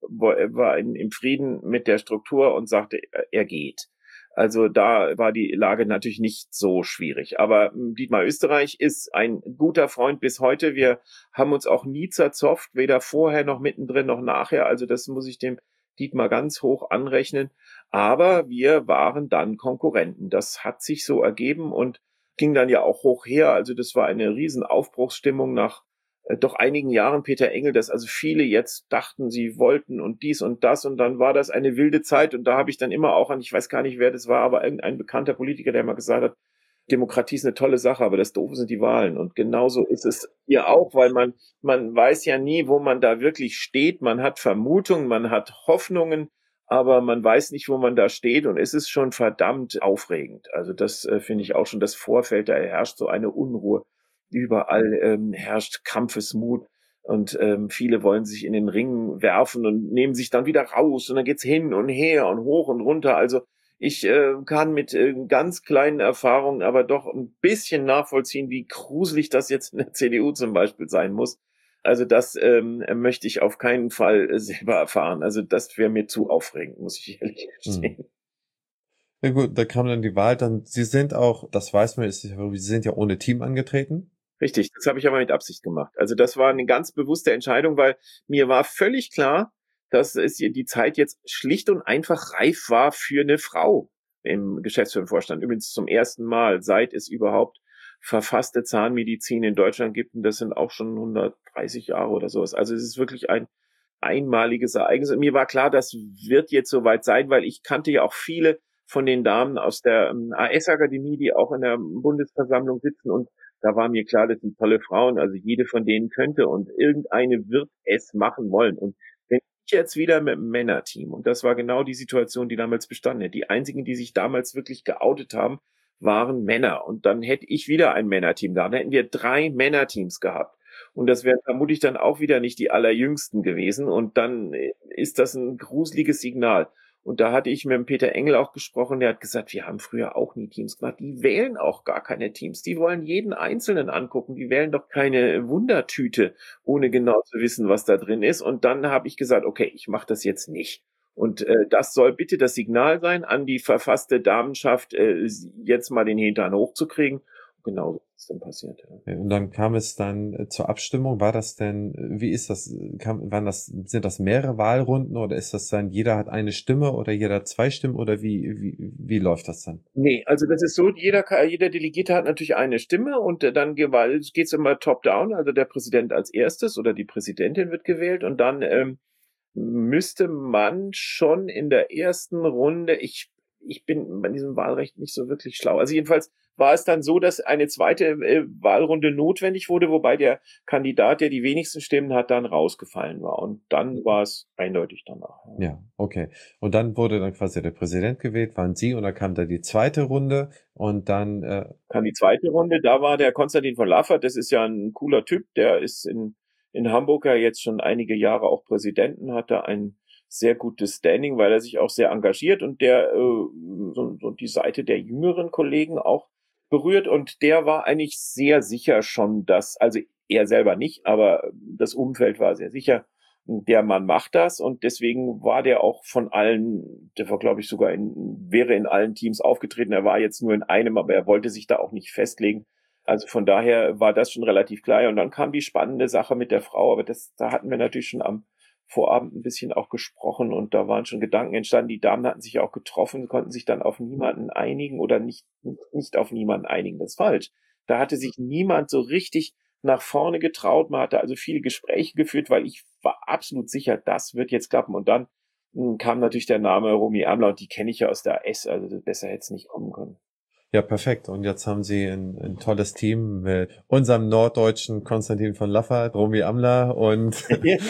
Speaker 2: war in, im Frieden mit der Struktur und sagte, er geht. Also da war die Lage natürlich nicht so schwierig. Aber Dietmar Österreich ist ein guter Freund bis heute. Wir haben uns auch nie zerzopft, weder vorher noch mittendrin noch nachher. Also das muss ich dem Dietmar ganz hoch anrechnen. Aber wir waren dann Konkurrenten. Das hat sich so ergeben und ging dann ja auch hoch her. Also das war eine riesen Aufbruchsstimmung nach äh, doch einigen Jahren Peter Engel, dass also viele jetzt dachten, sie wollten und dies und das und dann war das eine wilde Zeit und da habe ich dann immer auch an, ich weiß gar nicht, wer das war, aber irgendein bekannter Politiker, der mal gesagt hat, Demokratie ist eine tolle Sache, aber das Doofe sind die Wahlen und genauso ist es hier auch, weil man man weiß ja nie, wo man da wirklich steht, man hat Vermutungen, man hat Hoffnungen, aber man weiß nicht, wo man da steht und es ist schon verdammt aufregend. Also das äh, finde ich auch schon das Vorfeld, da herrscht so eine Unruhe. Überall ähm, herrscht Kampfesmut und ähm, viele wollen sich in den Ring werfen und nehmen sich dann wieder raus und dann geht's hin und her und hoch und runter. Also ich äh, kann mit äh, ganz kleinen Erfahrungen aber doch ein bisschen nachvollziehen, wie gruselig das jetzt in der C D U zum Beispiel sein muss. Also das ähm, möchte ich auf keinen Fall äh, selber erfahren. Also das wäre mir zu aufregend, muss ich ehrlich gestehen. Hm.
Speaker 1: Na gut, da kam dann die Wahl. Dann Sie sind auch, das weiß man, Sie sind ja ohne Team angetreten.
Speaker 2: Richtig, das habe ich aber mit Absicht gemacht. Also das war eine ganz bewusste Entscheidung, weil mir war völlig klar, dass es die Zeit jetzt schlicht und einfach reif war für eine Frau im Geschäftsführungsvorstand. Übrigens zum ersten Mal, seit es überhaupt verfasste Zahnmedizin in Deutschland gibt. Und das sind auch schon hundertdreißig Jahre oder sowas. Also es ist wirklich ein einmaliges Ereignis. Und mir war klar, das wird jetzt soweit sein, weil ich kannte ja auch viele von den Damen aus der A S-Akademie, die auch in der Bundesversammlung sitzen und da war mir klar, das sind tolle Frauen, also jede von denen könnte und irgendeine wird es machen wollen. Und wenn ich jetzt wieder mit einem Männerteam, und das war genau die Situation, die damals bestand, die einzigen, die sich damals wirklich geoutet haben, waren Männer. Und dann hätte ich wieder ein Männerteam da. Dann hätten wir drei Männerteams gehabt. Und das wären vermutlich dann auch wieder nicht die allerjüngsten gewesen. Und dann ist das ein gruseliges Signal. Und da hatte ich mit dem Peter Engel auch gesprochen, der hat gesagt, wir haben früher auch nie Teams gemacht. Die wählen auch gar keine Teams. Die wollen jeden Einzelnen angucken. Die wählen doch keine Wundertüte, ohne genau zu wissen, was da drin ist. Und dann habe ich gesagt, okay, ich mache das jetzt nicht. Und äh, das soll bitte das Signal sein an die verfasste Damenschaft, äh, jetzt mal den Hintern hochzukriegen. Genau so ist dann passiert.
Speaker 1: Ja. Und dann kam es dann äh, zur Abstimmung. War das denn, wie ist das, kam, waren das, sind das mehrere Wahlrunden oder ist das dann, jeder hat eine Stimme oder jeder hat zwei Stimmen oder wie, wie, wie läuft das dann?
Speaker 2: Nee, also das ist so, jeder, jeder Delegierte hat natürlich eine Stimme und dann geht's immer top-down, also der Präsident als erstes oder die Präsidentin wird gewählt und dann ähm, müsste man schon in der ersten Runde, ich, ich bin bei diesem Wahlrecht nicht so wirklich schlau. Also jedenfalls war es dann so, dass eine zweite äh, Wahlrunde notwendig wurde, wobei der Kandidat, der die wenigsten Stimmen hat, dann rausgefallen war. Und dann war es eindeutig danach.
Speaker 1: Ja, okay. Und dann wurde dann quasi der Präsident gewählt, waren Sie, und dann kam da die zweite Runde und dann äh
Speaker 2: kam die zweite Runde, da war der Konstantin von Laffert, das ist ja ein cooler Typ, der ist in, in Hamburg ja jetzt schon einige Jahre auch Präsidenten, hat da ein sehr gutes Standing, weil er sich auch sehr engagiert und der äh, so, so die Seite der jüngeren Kollegen auch berührt, und der war eigentlich sehr sicher schon, dass, also er selber nicht, aber das Umfeld war sehr sicher, der Mann macht das, und deswegen war der auch von allen, der war glaube ich sogar in, wäre in allen Teams aufgetreten, er war jetzt nur in einem, aber er wollte sich da auch nicht festlegen. Also von daher war das schon relativ klar, und dann kam die spannende Sache mit der Frau, aber das, da hatten wir natürlich schon am Vorabend ein bisschen auch gesprochen und da waren schon Gedanken entstanden. Die Damen hatten sich ja auch getroffen, konnten sich dann auf niemanden einigen oder nicht, nicht auf niemanden einigen. Das ist falsch. Da hatte sich niemand so richtig nach vorne getraut. Man hatte also viele Gespräche geführt, weil ich war absolut sicher, das wird jetzt klappen. Und dann mh, kam natürlich der Name Romy Amler, und die kenne ich ja aus der A S, also besser hätte es nicht kommen können.
Speaker 1: Ja, perfekt. Und jetzt haben Sie ein, ein tolles Team mit unserem norddeutschen Konstantin von Laffert, Romy Amler und,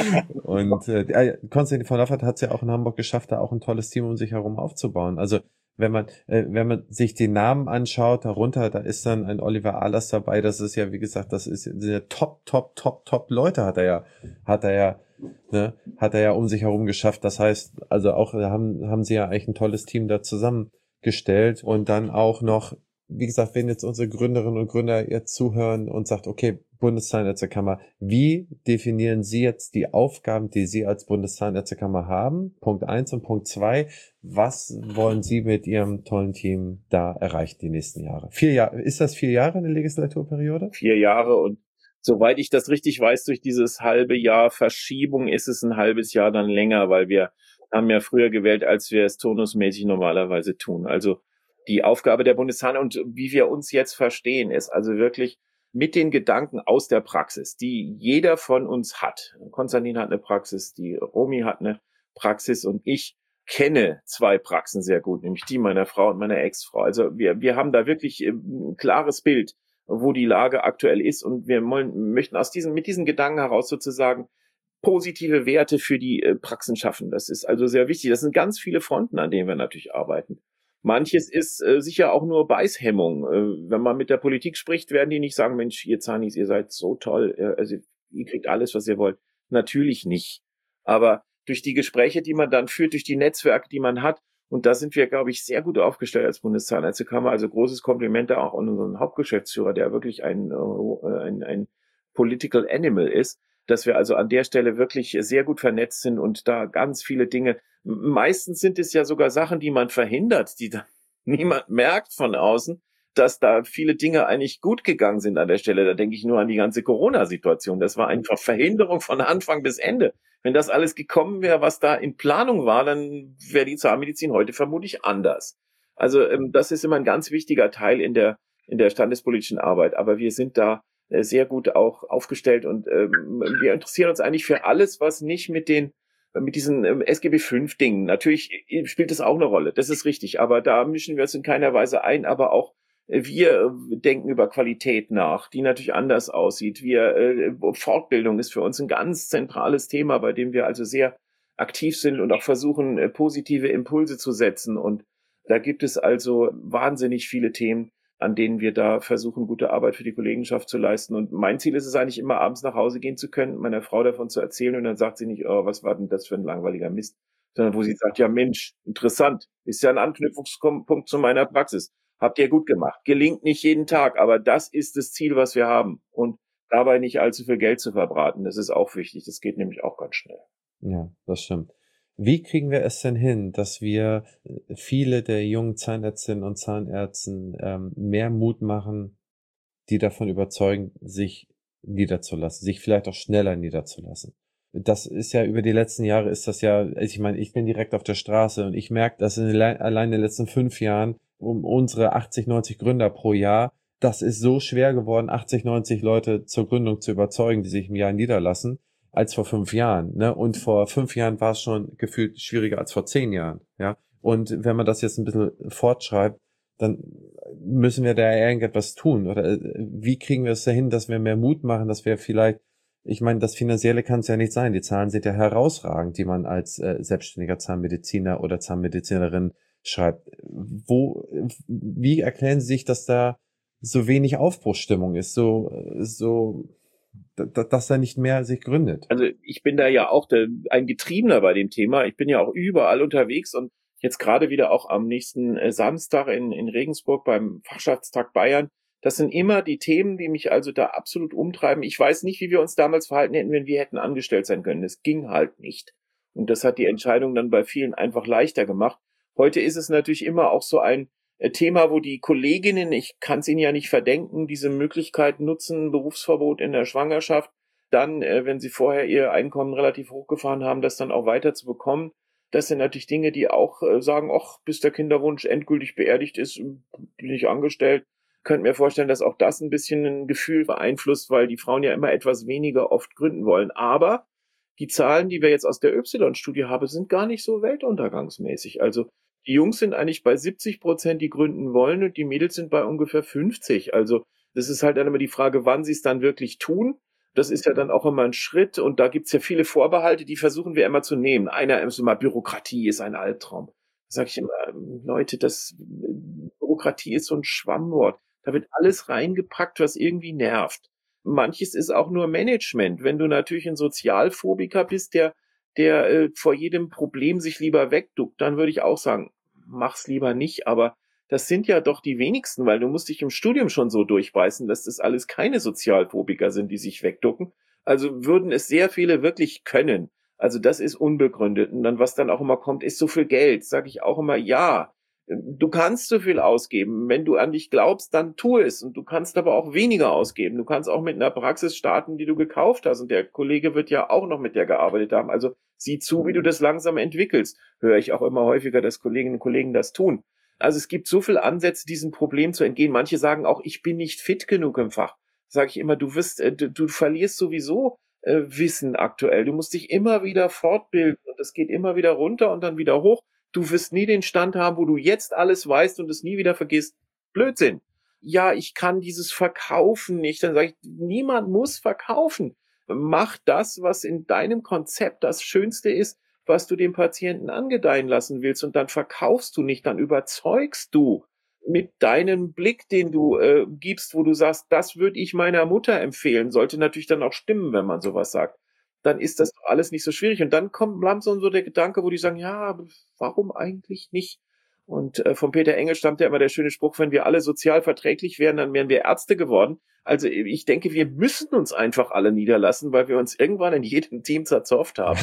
Speaker 1: und äh, Konstantin von Laffert hat es ja auch in Hamburg geschafft, da auch ein tolles Team um sich herum aufzubauen. Also wenn man äh, wenn man sich die Namen anschaut, darunter, da ist dann ein Oliver Ahlers dabei, das ist ja, wie gesagt, das ist sind ja top, top, top, top Leute hat er ja, hat er ja, ne, hat er ja um sich herum geschafft. Das heißt, also auch haben, haben Sie ja eigentlich ein tolles Team da zusammen gestellt, und dann auch noch, wie gesagt, wenn jetzt unsere Gründerinnen und Gründer jetzt zuhören und sagt, okay, Bundeszahnärztekammer, wie definieren Sie jetzt die Aufgaben, die Sie als Bundeszahnärztekammer haben? Punkt eins und Punkt zwei, was wollen Sie mit Ihrem tollen Team da erreichen die nächsten Jahre? Vier Jahre, ist das vier Jahre eine Legislaturperiode?
Speaker 2: Vier Jahre, und soweit ich das richtig weiß, durch dieses halbe Jahr Verschiebung ist es ein halbes Jahr dann länger, weil wir haben ja früher gewählt, als wir es turnusmäßig normalerweise tun. Also die Aufgabe der Bundeszahn und wie wir uns jetzt verstehen, ist also wirklich mit den Gedanken aus der Praxis, die jeder von uns hat. Konstantin hat eine Praxis, die Romy hat eine Praxis, und ich kenne zwei Praxen sehr gut, nämlich die meiner Frau und meiner Ex-Frau. Also wir, wir haben da wirklich ein klares Bild, wo die Lage aktuell ist, und wir wollen, möchten aus diesem, mit diesen Gedanken heraus sozusagen positive Werte für die äh, Praxen schaffen. Das ist also sehr wichtig. Das sind ganz viele Fronten, an denen wir natürlich arbeiten. Manches ist äh, sicher auch nur Beißhemmung. Äh, wenn man mit der Politik spricht, werden die nicht sagen, Mensch, ihr Zahnis, ihr seid so toll, äh, also ihr kriegt alles, was ihr wollt. Natürlich nicht. Aber durch die Gespräche, die man dann führt, durch die Netzwerke, die man hat, und da sind wir, glaube ich, sehr gut aufgestellt als Bundeszahnärztekammer. Also großes Kompliment da auch an unseren Hauptgeschäftsführer, der wirklich ein, äh, ein, ein Political Animal ist, dass wir also an der Stelle wirklich sehr gut vernetzt sind und da ganz viele Dinge, meistens sind es ja sogar Sachen, die man verhindert, die dann niemand merkt von außen, dass da viele Dinge eigentlich gut gegangen sind an der Stelle. Da denke ich nur an die ganze Corona-Situation. Das war einfach Verhinderung von Anfang bis Ende. Wenn das alles gekommen wäre, was da in Planung war, dann wäre die Zahnmedizin heute vermutlich anders. Also ähm, das ist immer ein ganz wichtiger Teil in der in der standespolitischen Arbeit. Aber wir sind da sehr gut auch aufgestellt, und ähm, wir interessieren uns eigentlich für alles, was nicht mit den mit diesen ähm, S G B fünf Dingen, natürlich spielt das auch eine Rolle, das ist richtig, aber da mischen wir uns in keiner Weise ein, aber auch äh, wir denken über Qualität nach, die natürlich anders aussieht. Wir äh, Fortbildung ist für uns ein ganz zentrales Thema, bei dem wir also sehr aktiv sind und auch versuchen, äh, positive Impulse zu setzen, und da gibt es also wahnsinnig viele Themen, an denen wir da versuchen, gute Arbeit für die Kollegenschaft zu leisten. Und mein Ziel ist es eigentlich immer, abends nach Hause gehen zu können, meiner Frau davon zu erzählen, und dann sagt sie nicht, oh, was war denn das für ein langweiliger Mist, sondern wo sie sagt, ja Mensch, interessant, ist ja ein Anknüpfungspunkt zu meiner Praxis. Habt ihr gut gemacht. Gelingt nicht jeden Tag, aber das ist das Ziel, was wir haben. Und dabei nicht allzu viel Geld zu verbraten, das ist auch wichtig. Das geht nämlich auch ganz schnell.
Speaker 1: Ja, das stimmt. Wie kriegen wir es denn hin, dass wir viele der jungen Zahnärztinnen und Zahnärzten ähm, mehr Mut machen, die davon überzeugen, sich niederzulassen, sich vielleicht auch schneller niederzulassen? Das ist ja über die letzten Jahre ist das ja, ich meine, ich bin direkt auf der Straße und ich merke, dass in le- allein in den letzten fünf Jahren um unsere achtzig, neunzig Gründer pro Jahr, das ist so schwer geworden, achtzig, neunzig Leute zur Gründung zu überzeugen, die sich im Jahr niederlassen. als vor fünf Jahren, ne? Und vor fünf Jahren war es schon gefühlt schwieriger als vor zehn Jahren, ja. Und wenn man das jetzt ein bisschen fortschreibt, dann müssen wir da irgendetwas tun. Oder wie kriegen wir es dahin, dass wir mehr Mut machen, dass wir vielleicht, ich meine, das Finanzielle kann es ja nicht sein. Die Zahlen sind ja herausragend, die man als äh, selbstständiger Zahnmediziner oder Zahnmedizinerin schreibt. Wo, wie erklären Sie sich, dass da so wenig Aufbruchsstimmung ist, so, so, dass da nicht mehr sich gründet?
Speaker 2: Also ich bin da ja auch der, ein Getriebener bei dem Thema. Ich bin ja auch überall unterwegs und jetzt gerade wieder auch am nächsten äh, Samstag in, in Regensburg beim Fachschaftstag Bayern. Das sind immer die Themen, die mich also da absolut umtreiben. Ich weiß nicht, wie wir uns damals verhalten hätten, wenn wir hätten angestellt sein können. Es ging halt nicht. Und das hat die Entscheidung dann bei vielen einfach leichter gemacht. Heute ist es natürlich immer auch so ein äh, Thema, wo die Kolleginnen, ich kann es ihnen ja nicht verdenken, diese Möglichkeit nutzen, Berufsverbot in der Schwangerschaft, dann, äh, wenn sie vorher ihr Einkommen relativ hochgefahren haben, das dann auch weiter zu bekommen. Das sind natürlich Dinge, die auch äh, sagen, ach, bis der Kinderwunsch endgültig beerdigt ist, bin ich angestellt. Könnt mir vorstellen, dass auch das ein bisschen ein Gefühl beeinflusst, weil die Frauen ja immer etwas weniger oft gründen wollen. Aber die Zahlen, die wir jetzt aus der Y-Studie haben, sind gar nicht so weltuntergangsmäßig. Also die Jungs sind eigentlich bei siebzig Prozent, die gründen wollen, und die Mädels sind bei ungefähr fünfzig. Also das ist halt dann immer die Frage, wann sie es dann wirklich tun. Das ist ja dann auch immer ein Schritt, und da gibt's ja viele Vorbehalte, die versuchen wir immer zu nehmen. Einer ist immer, Bürokratie ist ein Albtraum. Da sage ich immer, Leute, das Bürokratie ist so ein Schwammwort. Da wird alles reingepackt, was irgendwie nervt. Manches ist auch nur Management. Wenn du natürlich ein Sozialphobiker bist, der, der äh, vor jedem Problem sich lieber wegduckt, dann würde ich auch sagen, mach's lieber nicht. Aber das sind ja doch die wenigsten, weil du musst dich im Studium schon so durchbeißen, dass das alles keine Sozialphobiker sind, die sich wegducken. Also würden es sehr viele wirklich können. Also das ist unbegründet. Und dann, was dann auch immer kommt, ist so viel Geld. Sage ich auch immer, ja. Du kannst so viel ausgeben. Wenn du an dich glaubst, dann tu es. Und du kannst aber auch weniger ausgeben. Du kannst auch mit einer Praxis starten, die du gekauft hast. Und der Kollege wird ja auch noch mit der gearbeitet haben. Also sieh zu, wie du das langsam entwickelst. Höre ich auch immer häufiger, dass Kolleginnen und Kollegen das tun. Also es gibt so viele Ansätze, diesem Problem zu entgehen. Manche sagen auch, ich bin nicht fit genug im Fach. Sage ich immer, du wirst, du, du verlierst sowieso äh, Wissen aktuell. Du musst dich immer wieder fortbilden. Und es geht immer wieder runter und dann wieder hoch. Du wirst nie den Stand haben, wo du jetzt alles weißt und es nie wieder vergisst. Blödsinn. Ja, ich kann dieses Verkaufen nicht. Dann sage ich, niemand muss verkaufen. Mach das, was in deinem Konzept das Schönste ist, was du dem Patienten angedeihen lassen willst. Und dann verkaufst du nicht, dann überzeugst du mit deinem Blick, den du äh, gibst, wo du sagst, das würde ich meiner Mutter empfehlen. Sollte natürlich dann auch stimmen, wenn man sowas sagt. Dann ist das doch alles nicht so schwierig. Und dann kommt langsam so der Gedanke, wo die sagen, ja, warum eigentlich nicht? Und äh, von Peter Engel stammt ja immer der schöne Spruch, wenn wir alle sozial verträglich wären, dann wären wir Ärzte geworden. Also ich denke, wir müssen uns einfach alle niederlassen, weil wir uns irgendwann in jedem Team zerzofft haben.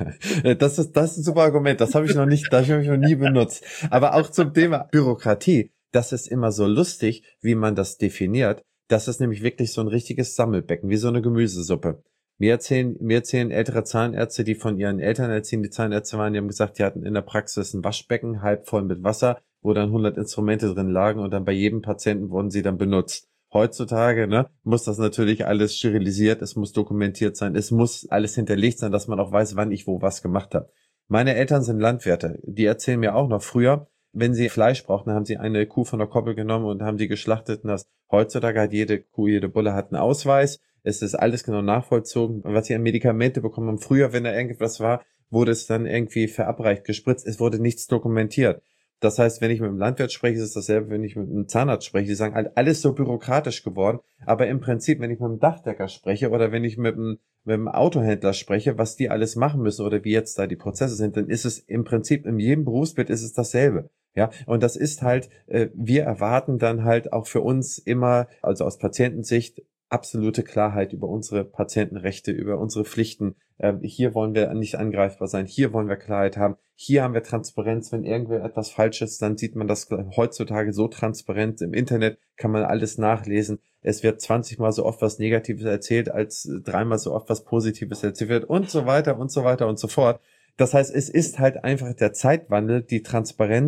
Speaker 1: Das ist, das ist ein super Argument. Das habe ich noch nicht, das habe ich noch nie benutzt. Aber auch zum Thema Bürokratie. Das ist immer so lustig, wie man das definiert. Das ist nämlich wirklich so ein richtiges Sammelbecken, wie so eine Gemüsesuppe. Mir erzählen, mir erzählen ältere Zahnärzte, die von ihren Eltern erziehende Zahnärzte waren, die haben gesagt, die hatten in der Praxis ein Waschbecken, halb voll mit Wasser, wo dann hundert Instrumente drin lagen, und dann bei jedem Patienten wurden sie dann benutzt. Heutzutage, ne, muss das natürlich alles sterilisiert, es muss dokumentiert sein, es muss alles hinterlegt sein, dass man auch weiß, wann ich wo was gemacht habe. Meine Eltern sind Landwirte, die erzählen mir auch noch früher, wenn sie Fleisch brauchten, haben sie eine Kuh von der Koppel genommen und haben die geschlachtet, und das heutzutage hat jede Kuh, jede Bulle hat einen Ausweis. Es ist alles genau nachvollzogen, was sie an Medikamente bekommen haben. Früher, wenn da irgendwas war, wurde es dann irgendwie verabreicht, gespritzt. Es wurde nichts dokumentiert. Das heißt, wenn ich mit einem Landwirt spreche, ist es dasselbe, wenn ich mit einem Zahnarzt spreche. Die sagen, alles so bürokratisch geworden. Aber im Prinzip, wenn ich mit einem Dachdecker spreche oder wenn ich mit einem, mit einem Autohändler spreche, was die alles machen müssen oder wie jetzt da die Prozesse sind, dann ist es im Prinzip in jedem Berufsbild ist es dasselbe. Ja, und das ist halt, äh, wir erwarten dann halt auch für uns immer, also aus Patientensicht, absolute Klarheit über unsere Patientenrechte, über unsere Pflichten. Ähm, hier wollen wir nicht angreifbar sein, hier wollen wir Klarheit haben, hier haben wir Transparenz. Wenn irgendwer etwas falsch ist, dann sieht man das heutzutage so transparent. Im Internet kann man alles nachlesen. Es wird zwanzig Mal so oft was Negatives erzählt, als dreimal so oft was Positives erzählt wird und so weiter und so weiter und so fort. Das heißt, es ist halt einfach der Zeitwandel, die Transparenz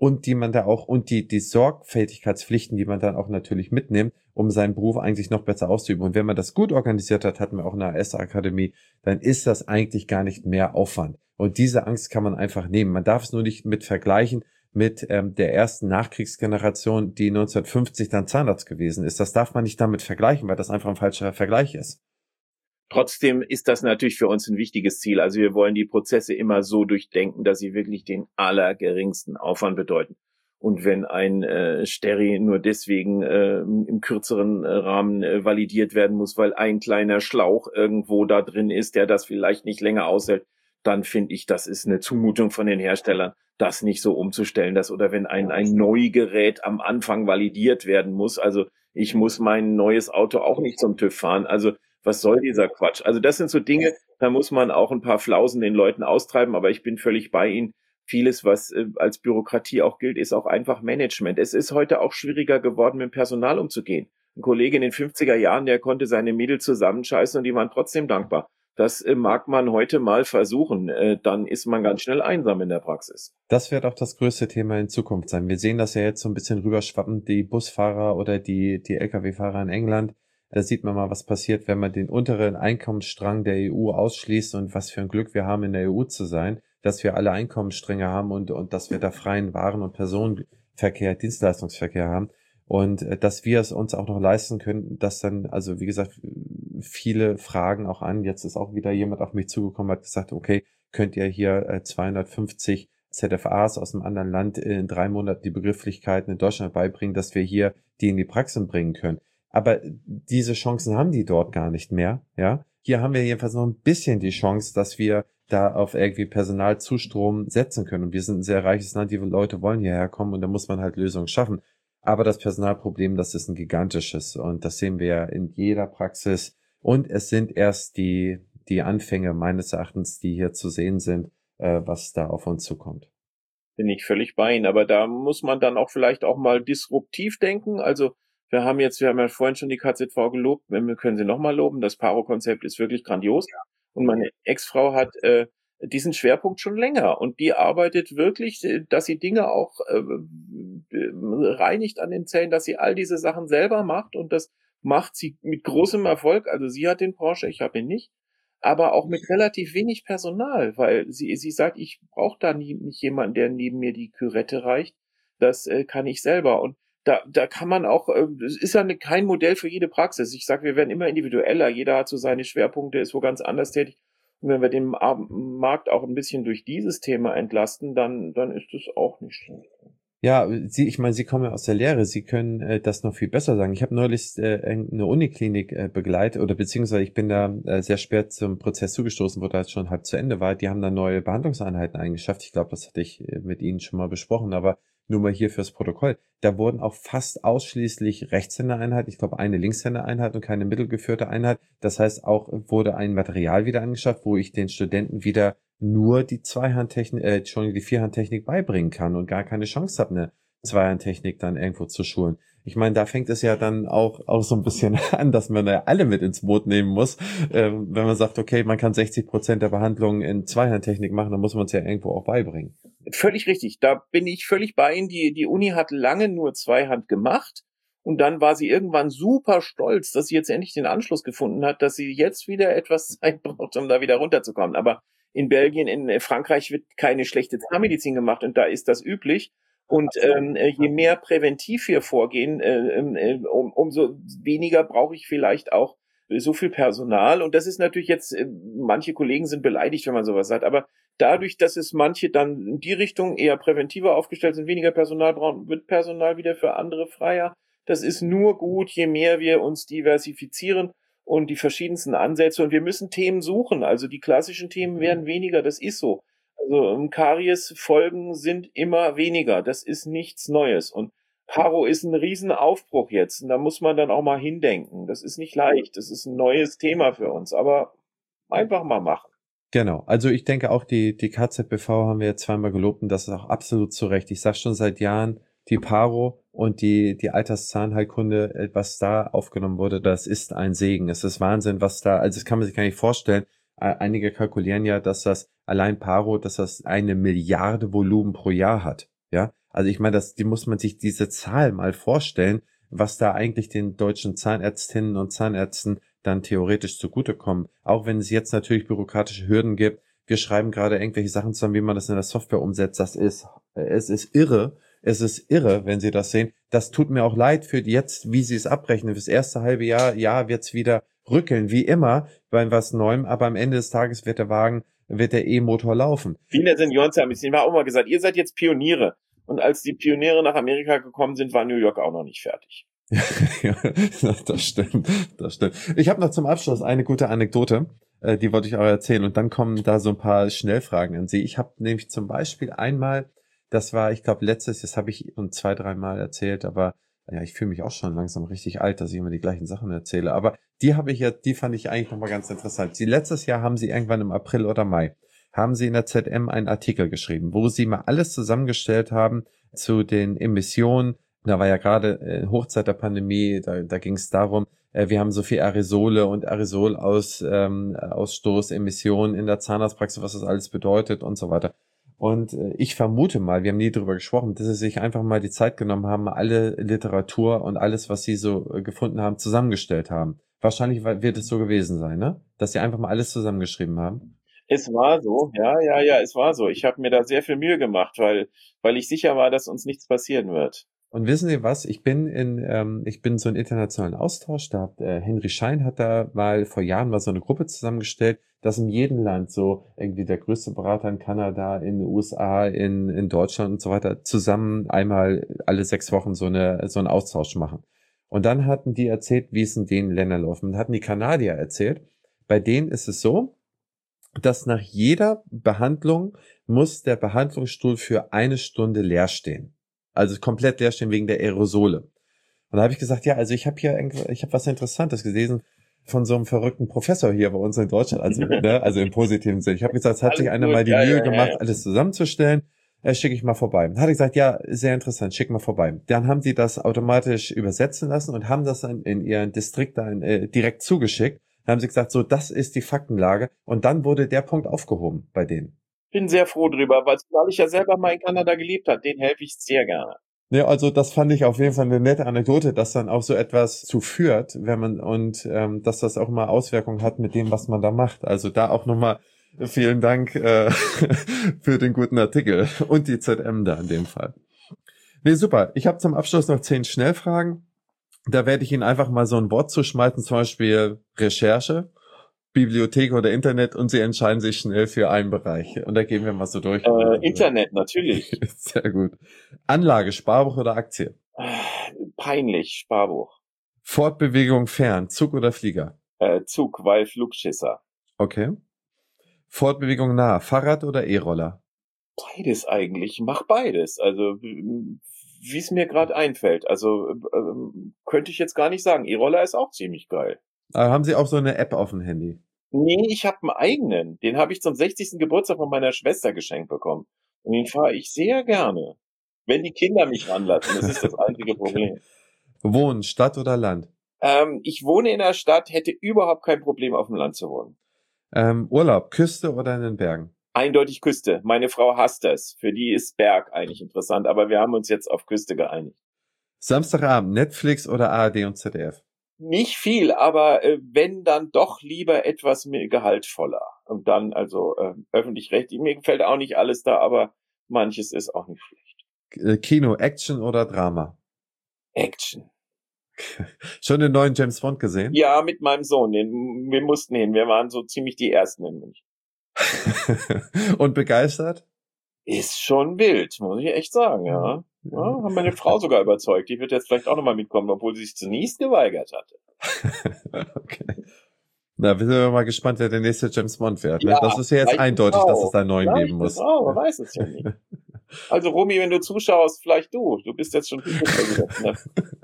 Speaker 1: und die man da auch, und die, die Sorgfältigkeitspflichten, die man dann auch natürlich mitnimmt, um seinen Beruf eigentlich noch besser auszuüben. Und wenn man das gut organisiert hat, hatten wir auch eine A S-Akademie, dann ist das eigentlich gar nicht mehr Aufwand. Und diese Angst kann man einfach nehmen. Man darf es nur nicht mit vergleichen mit ähm, der ersten Nachkriegsgeneration, die neunzehnhundertfünfzig dann Zahnarzt gewesen ist. Das darf man nicht damit vergleichen, weil das einfach ein falscher Vergleich ist.
Speaker 2: Trotzdem ist das natürlich für uns ein wichtiges Ziel. Also wir wollen die Prozesse immer so durchdenken, dass sie wirklich den allergeringsten Aufwand bedeuten. Und wenn ein äh, Steri nur deswegen äh, im kürzeren äh, Rahmen äh, validiert werden muss, weil ein kleiner Schlauch irgendwo da drin ist, der das vielleicht nicht länger aushält, dann finde ich, das ist eine Zumutung von den Herstellern, das nicht so umzustellen. Das, oder wenn ein, ein Neugerät am Anfang validiert werden muss, also ich muss mein neues Auto auch nicht zum TÜV fahren. Also was soll dieser Quatsch? Also das sind so Dinge, da muss man auch ein paar Flausen den Leuten austreiben, aber ich bin völlig bei Ihnen. Vieles, was äh, als Bürokratie auch gilt, ist auch einfach Management. Es ist heute auch schwieriger geworden, mit dem Personal umzugehen. Ein Kollege in den fünfziger Jahren, der konnte seine Mädel zusammenscheißen und die waren trotzdem dankbar. Das äh, mag man heute mal versuchen, äh, dann ist man ganz schnell einsam in der Praxis.
Speaker 1: Das wird auch das größte Thema in Zukunft sein. Wir sehen das ja jetzt so ein bisschen rüberschwappen, die Busfahrer oder die, die L K W-Fahrer in England. Da sieht man mal, was passiert, wenn man den unteren Einkommensstrang der E U ausschließt und was für ein Glück wir haben, in der E U zu sein, dass wir alle Einkommensstränge haben und, und dass wir da freien Waren- und Personenverkehr, Dienstleistungsverkehr haben. Und äh, dass wir es uns auch noch leisten können, dass dann, also wie gesagt, viele fragen auch an. Jetzt ist auch wieder jemand auf mich zugekommen, hat gesagt, okay, könnt ihr hier äh, zweihundertfünfzig Z F As aus einem anderen Land in drei Monaten die Begrifflichkeiten in Deutschland beibringen, dass wir hier die in die Praxis bringen können. Aber diese Chancen haben die dort gar nicht mehr, ja. Hier haben wir jedenfalls noch ein bisschen die Chance, dass wir da auf irgendwie Personalzustrom setzen können. Und wir sind ein sehr reiches Land, die Leute wollen hierher kommen und da muss man halt Lösungen schaffen. Aber das Personalproblem, das ist ein gigantisches und das sehen wir ja in jeder Praxis. Und es sind erst die, die Anfänge meines Erachtens, die hier zu sehen sind, äh, was da auf uns zukommt.
Speaker 2: Bin ich völlig bei Ihnen, aber da muss man dann auch vielleicht auch mal disruptiv denken. Also wir haben jetzt, wir haben ja vorhin schon die K Z V gelobt, wir können sie nochmal loben. Das Paro-Konzept ist wirklich grandios. Und meine Ex-Frau hat äh, diesen Schwerpunkt schon länger und die arbeitet wirklich, dass sie Dinge auch äh, reinigt an den Zellen, dass sie all diese Sachen selber macht und das macht sie mit großem Erfolg. Also sie hat den Porsche, ich habe ihn nicht, aber auch mit relativ wenig Personal, weil sie sie sagt, ich brauche da nie, nicht jemanden, der neben mir die Kürette reicht. Das äh, kann ich selber und Da, da kann man auch, es ist ja kein Modell für jede Praxis. Ich sage, wir werden immer individueller. Jeder hat so seine Schwerpunkte, ist wo ganz anders tätig. Und wenn wir den Markt auch ein bisschen durch dieses Thema entlasten, dann, dann ist es auch nicht schlecht.
Speaker 1: Ja, Sie, ich meine, Sie kommen ja aus der Lehre, Sie können äh, das noch viel besser sagen. Ich habe neulich äh, eine Uniklinik äh, begleitet, oder beziehungsweise ich bin da äh, sehr spät zum Prozess zugestoßen, wo das schon halb zu Ende war. Die haben da neue Behandlungseinheiten eingeschafft. Ich glaube, das hatte ich äh, mit Ihnen schon mal besprochen, aber nur mal hier fürs Protokoll. Da wurden auch fast ausschließlich Rechtshändereinheiten, ich glaube eine Linkshändereinheit und keine mittelgeführte Einheit. Das heißt, auch wurde ein Material wieder angeschafft, wo ich den Studenten wieder nur die Zweihandtechnik, äh, Entschuldigung, die Vierhandtechnik beibringen kann und gar keine Chance habe, eine Zweihandtechnik dann irgendwo zu schulen. Ich meine, da fängt es ja dann auch, auch so ein bisschen an, dass man ja alle mit ins Boot nehmen muss. Ähm, wenn man sagt, okay, man kann sechzig Prozent der Behandlungen in Zweihandtechnik machen, dann muss man es ja irgendwo auch beibringen.
Speaker 2: Völlig richtig. Da bin ich völlig bei Ihnen. Die, die Uni hat lange nur Zweihand gemacht. Und dann war sie irgendwann super stolz, dass sie jetzt endlich den Anschluss gefunden hat, dass sie jetzt wieder etwas Zeit braucht, um da wieder runterzukommen. Aber in Belgien, in Frankreich wird keine schlechte Zahnmedizin gemacht und da ist das üblich. Und ähm, je mehr präventiv wir vorgehen, äh, äh, um, umso weniger brauche ich vielleicht auch so viel Personal. Und das ist natürlich jetzt, äh, manche Kollegen sind beleidigt, wenn man sowas sagt, aber dadurch, dass es manche dann in die Richtung eher präventiver aufgestellt sind, weniger Personal brauchen, wird Personal wieder für andere freier. Das ist nur gut, je mehr wir uns diversifizieren und die verschiedensten Ansätze. Und wir müssen Themen suchen. Also die klassischen Themen werden weniger, das ist so. Also Karies-Folgen sind immer weniger. Das ist nichts Neues. Und Paro ist ein Riesenaufbruch jetzt. Und da muss man dann auch mal hindenken. Das ist nicht leicht. Das ist ein neues Thema für uns. Aber einfach mal machen.
Speaker 1: Genau. Also ich denke auch, die, die K Z B V haben wir jetzt zweimal gelobt und das ist auch absolut zu Recht. Ich sage schon seit Jahren, die Paro und die, die Alterszahnheilkunde, was da aufgenommen wurde, das ist ein Segen. Es ist Wahnsinn, was da, also das kann man sich gar nicht vorstellen. Einige kalkulieren ja, dass das allein Paro, dass das eine Milliarde Volumen pro Jahr hat. Ja, Also ich meine, das, die muss man sich diese Zahl mal vorstellen, was da eigentlich den deutschen Zahnärztinnen und Zahnärzten dann theoretisch zugutekommen. Auch wenn es jetzt natürlich bürokratische Hürden gibt. Wir schreiben gerade irgendwelche Sachen zusammen, wie man das in der Software umsetzt. Das ist, es ist irre. Es ist irre, wenn Sie das sehen. Das tut mir auch leid für jetzt, wie Sie es abrechnen. Fürs erste halbe Jahr, ja, wird's wieder rückeln, wie immer, bei was Neuem. Aber am Ende des Tages wird der Wagen, wird der E-Motor laufen.
Speaker 2: Viele Senioren haben es auch mal gesagt, ihr seid jetzt Pioniere. Und als die Pioniere nach Amerika gekommen sind, war New York auch noch nicht fertig.
Speaker 1: Ja, das stimmt, das stimmt. Ich habe noch zum Abschluss eine gute Anekdote, äh, die wollte ich auch erzählen. Und dann kommen da so ein paar Schnellfragen an Sie. Ich habe nämlich zum Beispiel einmal, das war, ich glaube, letztes, das habe ich schon zwei, dreimal erzählt, aber ja, ich fühle mich auch schon langsam richtig alt, dass ich immer die gleichen Sachen erzähle. Aber die habe ich jetzt, die fand ich eigentlich nochmal ganz interessant. Sie, letztes Jahr haben Sie irgendwann im April oder Mai, haben Sie in der Z M einen Artikel geschrieben, wo Sie mal alles zusammengestellt haben zu den Emissionen. Da war ja gerade äh, Hochzeit der Pandemie, da, da ging es darum, äh, wir haben so viel Aerosole und Aerosolaus, ähm, Ausstoß, Emissionen in der Zahnarztpraxis, was das alles bedeutet und so weiter. Und äh, ich vermute mal, wir haben nie drüber gesprochen, dass sie sich einfach mal die Zeit genommen haben, alle Literatur und alles, was sie so äh, gefunden haben, zusammengestellt haben. Wahrscheinlich wird es so gewesen sein, ne? Dass sie einfach mal alles zusammengeschrieben haben.
Speaker 2: Es war so, ja, ja, ja, es war so. Ich habe mir da sehr viel Mühe gemacht, weil, weil ich sicher war, dass uns nichts passieren wird.
Speaker 1: Und wissen Sie was? Ich bin in, ähm, ich bin so in internationalen Austausch. Da hat äh, Henry Schein hat da mal vor Jahren mal so eine Gruppe zusammengestellt, dass in jedem Land so irgendwie der größte Berater in Kanada, in den U S A, in in Deutschland und so weiter zusammen einmal alle sechs Wochen so eine so einen Austausch machen. Und dann hatten die erzählt, wie es in den Ländern läuft. Und hatten die Kanadier erzählt, bei denen ist es so, dass nach jeder Behandlung muss der Behandlungsstuhl für eine Stunde leer stehen. Also komplett leer stehen wegen der Aerosole. Und da habe ich gesagt, ja, also ich habe hier, ich habe was Interessantes gelesen von so einem verrückten Professor hier bei uns in Deutschland, also ne, also im positiven Sinne. Ich habe gesagt, es hat sich einer mal die Mühe gemacht, alles zusammenzustellen. Äh, schicke ich mal vorbei. Dann hat er gesagt, ja, sehr interessant, schick mal vorbei. Dann haben sie das automatisch übersetzen lassen und haben das dann in ihren Distrikt dann äh, direkt zugeschickt. Dann haben sie gesagt, so, das ist die Faktenlage. Und dann wurde der Punkt aufgehoben bei denen.
Speaker 2: Bin sehr froh drüber, weil ich ja selber mal in Kanada gelebt habe. Den helfe ich sehr gerne.
Speaker 1: Ja, also das fand ich auf jeden Fall eine nette Anekdote, dass dann auch so etwas zu führt, wenn man und ähm, dass das auch mal Auswirkungen hat mit dem, was man da macht. Also da auch nochmal vielen Dank äh, für den guten Artikel und die Z M da in dem Fall. Nee, super. Ich habe zum Abschluss noch zehn Schnellfragen. Da werde ich Ihnen einfach mal so ein Wort zuschmeißen, zum Beispiel Recherche, Bibliothek oder Internet, und Sie entscheiden sich schnell für einen Bereich. Und da gehen wir mal so durch.
Speaker 2: Äh, Internet, natürlich.
Speaker 1: Sehr gut. Anlage, Sparbuch oder Aktie?
Speaker 2: Peinlich, Sparbuch.
Speaker 1: Fortbewegung fern, Zug oder Flieger?
Speaker 2: Äh, Zug, weil Flugschisser.
Speaker 1: Okay. Fortbewegung nah, Fahrrad oder E-Roller?
Speaker 2: Beides eigentlich. Mach beides. Also wie es mir gerade einfällt. Also äh, könnte ich jetzt gar nicht sagen. E-Roller ist auch ziemlich geil.
Speaker 1: Aber haben Sie auch so eine App auf dem Handy?
Speaker 2: Nee, ich habe einen eigenen. Den habe ich zum sechzigsten Geburtstag von meiner Schwester geschenkt bekommen. Und den fahre ich sehr gerne. Wenn die Kinder mich ranlassen, das ist das einzige Problem.
Speaker 1: Wohnen, Stadt oder Land?
Speaker 2: Ähm, ich wohne in der Stadt, hätte überhaupt kein Problem, auf dem Land zu wohnen.
Speaker 1: Ähm, Urlaub, Küste oder in den Bergen?
Speaker 2: Eindeutig Küste. Meine Frau hasst das. Für die ist Berg eigentlich interessant, aber wir haben uns jetzt auf Küste geeinigt.
Speaker 1: Samstagabend, Netflix oder A R D und Z D F?
Speaker 2: Nicht viel, aber äh, wenn, dann doch lieber etwas mehr gehaltvoller. Und dann also äh, öffentlich-rechtlich. Mir gefällt auch nicht alles da, aber manches ist auch nicht schlecht.
Speaker 1: Kino, Action oder Drama?
Speaker 2: Action.
Speaker 1: Schon den neuen James Bond gesehen?
Speaker 2: Ja, mit meinem Sohn. Den, wir mussten hin. Wir waren so ziemlich die Ersten in München.
Speaker 1: Und begeistert?
Speaker 2: Ist schon wild, muss ich echt sagen, ja. Ja, haben meine Frau sogar überzeugt. Die wird jetzt vielleicht auch nochmal mitkommen, obwohl sie sich zunächst geweigert hatte.
Speaker 1: Okay. Na, wir sind mal gespannt, wer der nächste James Bond wird. Ne?
Speaker 2: Ja,
Speaker 1: Das ist ja jetzt eindeutig, dass es da einen neuen geben muss.
Speaker 2: Oh, man weiß es ja nicht. Also Romy, wenn du zuschaust, vielleicht du. Du bist jetzt schon viel ne?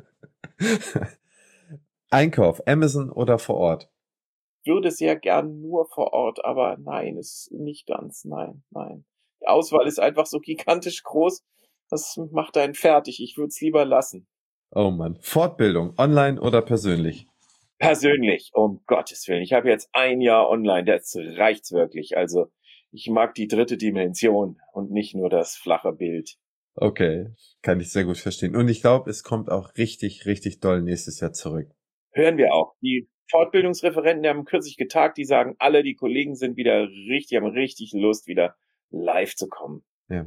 Speaker 1: Einkauf, Amazon oder vor Ort?
Speaker 2: Würde sehr gern nur vor Ort, aber nein, ist nicht ganz, nein, nein. Die Auswahl ist einfach so gigantisch groß, das macht einen fertig. Ich würde es lieber lassen.
Speaker 1: Oh Mann. Fortbildung, online oder persönlich?
Speaker 2: Persönlich, um Gottes Willen. Ich habe jetzt ein Jahr online, das reicht's wirklich. Also ich mag die dritte Dimension und nicht nur das flache Bild.
Speaker 1: Okay, kann ich sehr gut verstehen. Und ich glaube, es kommt auch richtig, richtig doll nächstes Jahr zurück.
Speaker 2: Hören wir auch. Die Fortbildungsreferenten, die haben kürzlich getagt, die sagen, alle die Kollegen sind wieder richtig, haben richtig Lust, wieder live zu kommen.
Speaker 1: Ja.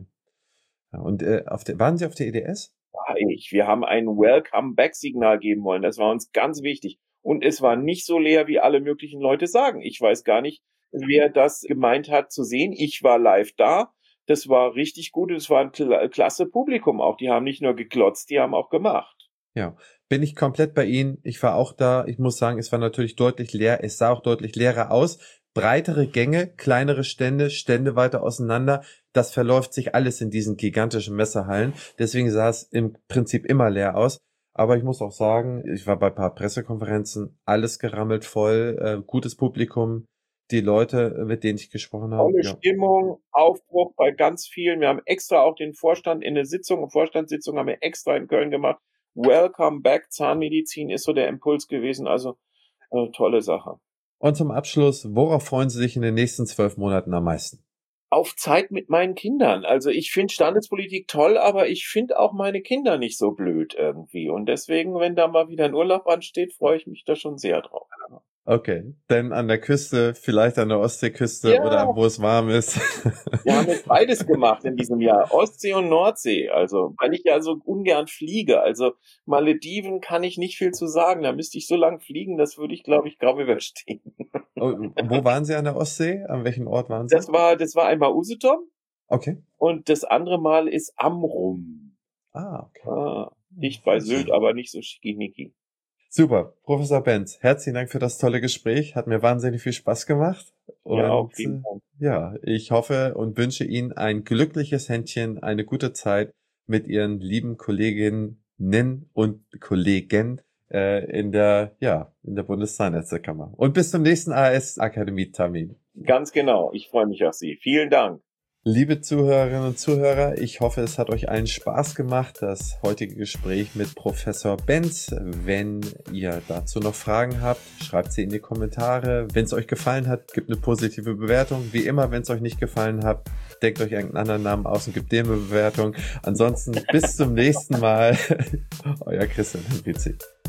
Speaker 1: Und äh, auf der, waren Sie auf der E D S?
Speaker 2: War ich. Wir haben ein Welcome-Back-Signal geben wollen. Das war uns ganz wichtig. Und es war nicht so leer, wie alle möglichen Leute sagen. Ich weiß gar nicht, wer das gemeint hat zu sehen. Ich war live da. Das war richtig gut. Es war ein kla- klasse Publikum auch. Die haben nicht nur geklotzt, die haben auch gemacht.
Speaker 1: Ja, bin ich komplett bei Ihnen. Ich war auch da. Ich muss sagen, es war natürlich deutlich leer. Es sah auch deutlich leerer aus. Breitere Gänge, kleinere Stände, Stände weiter auseinander. Das verläuft sich alles in diesen gigantischen Messehallen. Deswegen sah es im Prinzip immer leer aus. Aber ich muss auch sagen, ich war bei ein paar Pressekonferenzen, alles gerammelt voll, äh, gutes Publikum, die Leute, mit denen ich gesprochen habe.
Speaker 2: Tolle
Speaker 1: Ja.
Speaker 2: Stimmung, Aufbruch bei ganz vielen. Wir haben extra auch den Vorstand in der Sitzung, eine Vorstandssitzung haben wir extra in Köln gemacht. Welcome back, Zahnmedizin ist so der Impuls gewesen. Also äh, tolle Sache.
Speaker 1: Und zum Abschluss, worauf freuen Sie sich in den nächsten zwölf Monaten am meisten?
Speaker 2: Auf Zeit mit meinen Kindern. Also ich finde Standespolitik toll, aber ich finde auch meine Kinder nicht so blöd irgendwie. Und deswegen, wenn da mal wieder ein Urlaub ansteht, freue ich mich da schon sehr drauf.
Speaker 1: Okay, denn an der Küste, vielleicht an der Ostseeküste
Speaker 2: Ja.
Speaker 1: oder wo es warm ist.
Speaker 2: Wir haben jetzt beides gemacht in diesem Jahr, Ostsee und Nordsee. Also, weil ich ja so ungern fliege. Also Malediven kann ich nicht viel zu sagen. Da müsste ich so lang fliegen, das würde ich, glaube ich, kaum überstehen.
Speaker 1: Oh, wo waren Sie an der Ostsee? An welchem Ort waren Sie?
Speaker 2: Das war, das war einmal Usedom
Speaker 1: Okay.
Speaker 2: und das andere Mal ist Amrum.
Speaker 1: Ah, okay.
Speaker 2: Ah, dicht bei Sylt, aber nicht so schickimicki.
Speaker 1: Super. Professor Benz, herzlichen Dank für das tolle Gespräch. Hat mir wahnsinnig viel Spaß gemacht. Und
Speaker 2: Ja, auch vielen Dank.
Speaker 1: ja, ich hoffe und wünsche Ihnen ein glückliches Händchen, eine gute Zeit mit Ihren lieben Kolleginnen und Kollegen äh, in der, ja, in der Bundeszahnärztekammer. Und bis zum nächsten A S-Akademie-Termin.
Speaker 2: Ganz genau. Ich freue mich auf Sie. Vielen Dank.
Speaker 1: Liebe Zuhörerinnen und Zuhörer, ich hoffe, es hat euch allen Spaß gemacht, das heutige Gespräch mit Professor Benz. Wenn ihr dazu noch Fragen habt, schreibt sie in die Kommentare. Wenn es euch gefallen hat, gebt eine positive Bewertung. Wie immer, wenn es euch nicht gefallen hat, denkt euch irgendeinen anderen Namen aus und gebt dem eine Bewertung. Ansonsten bis zum nächsten Mal. Euer Christian Henrizi.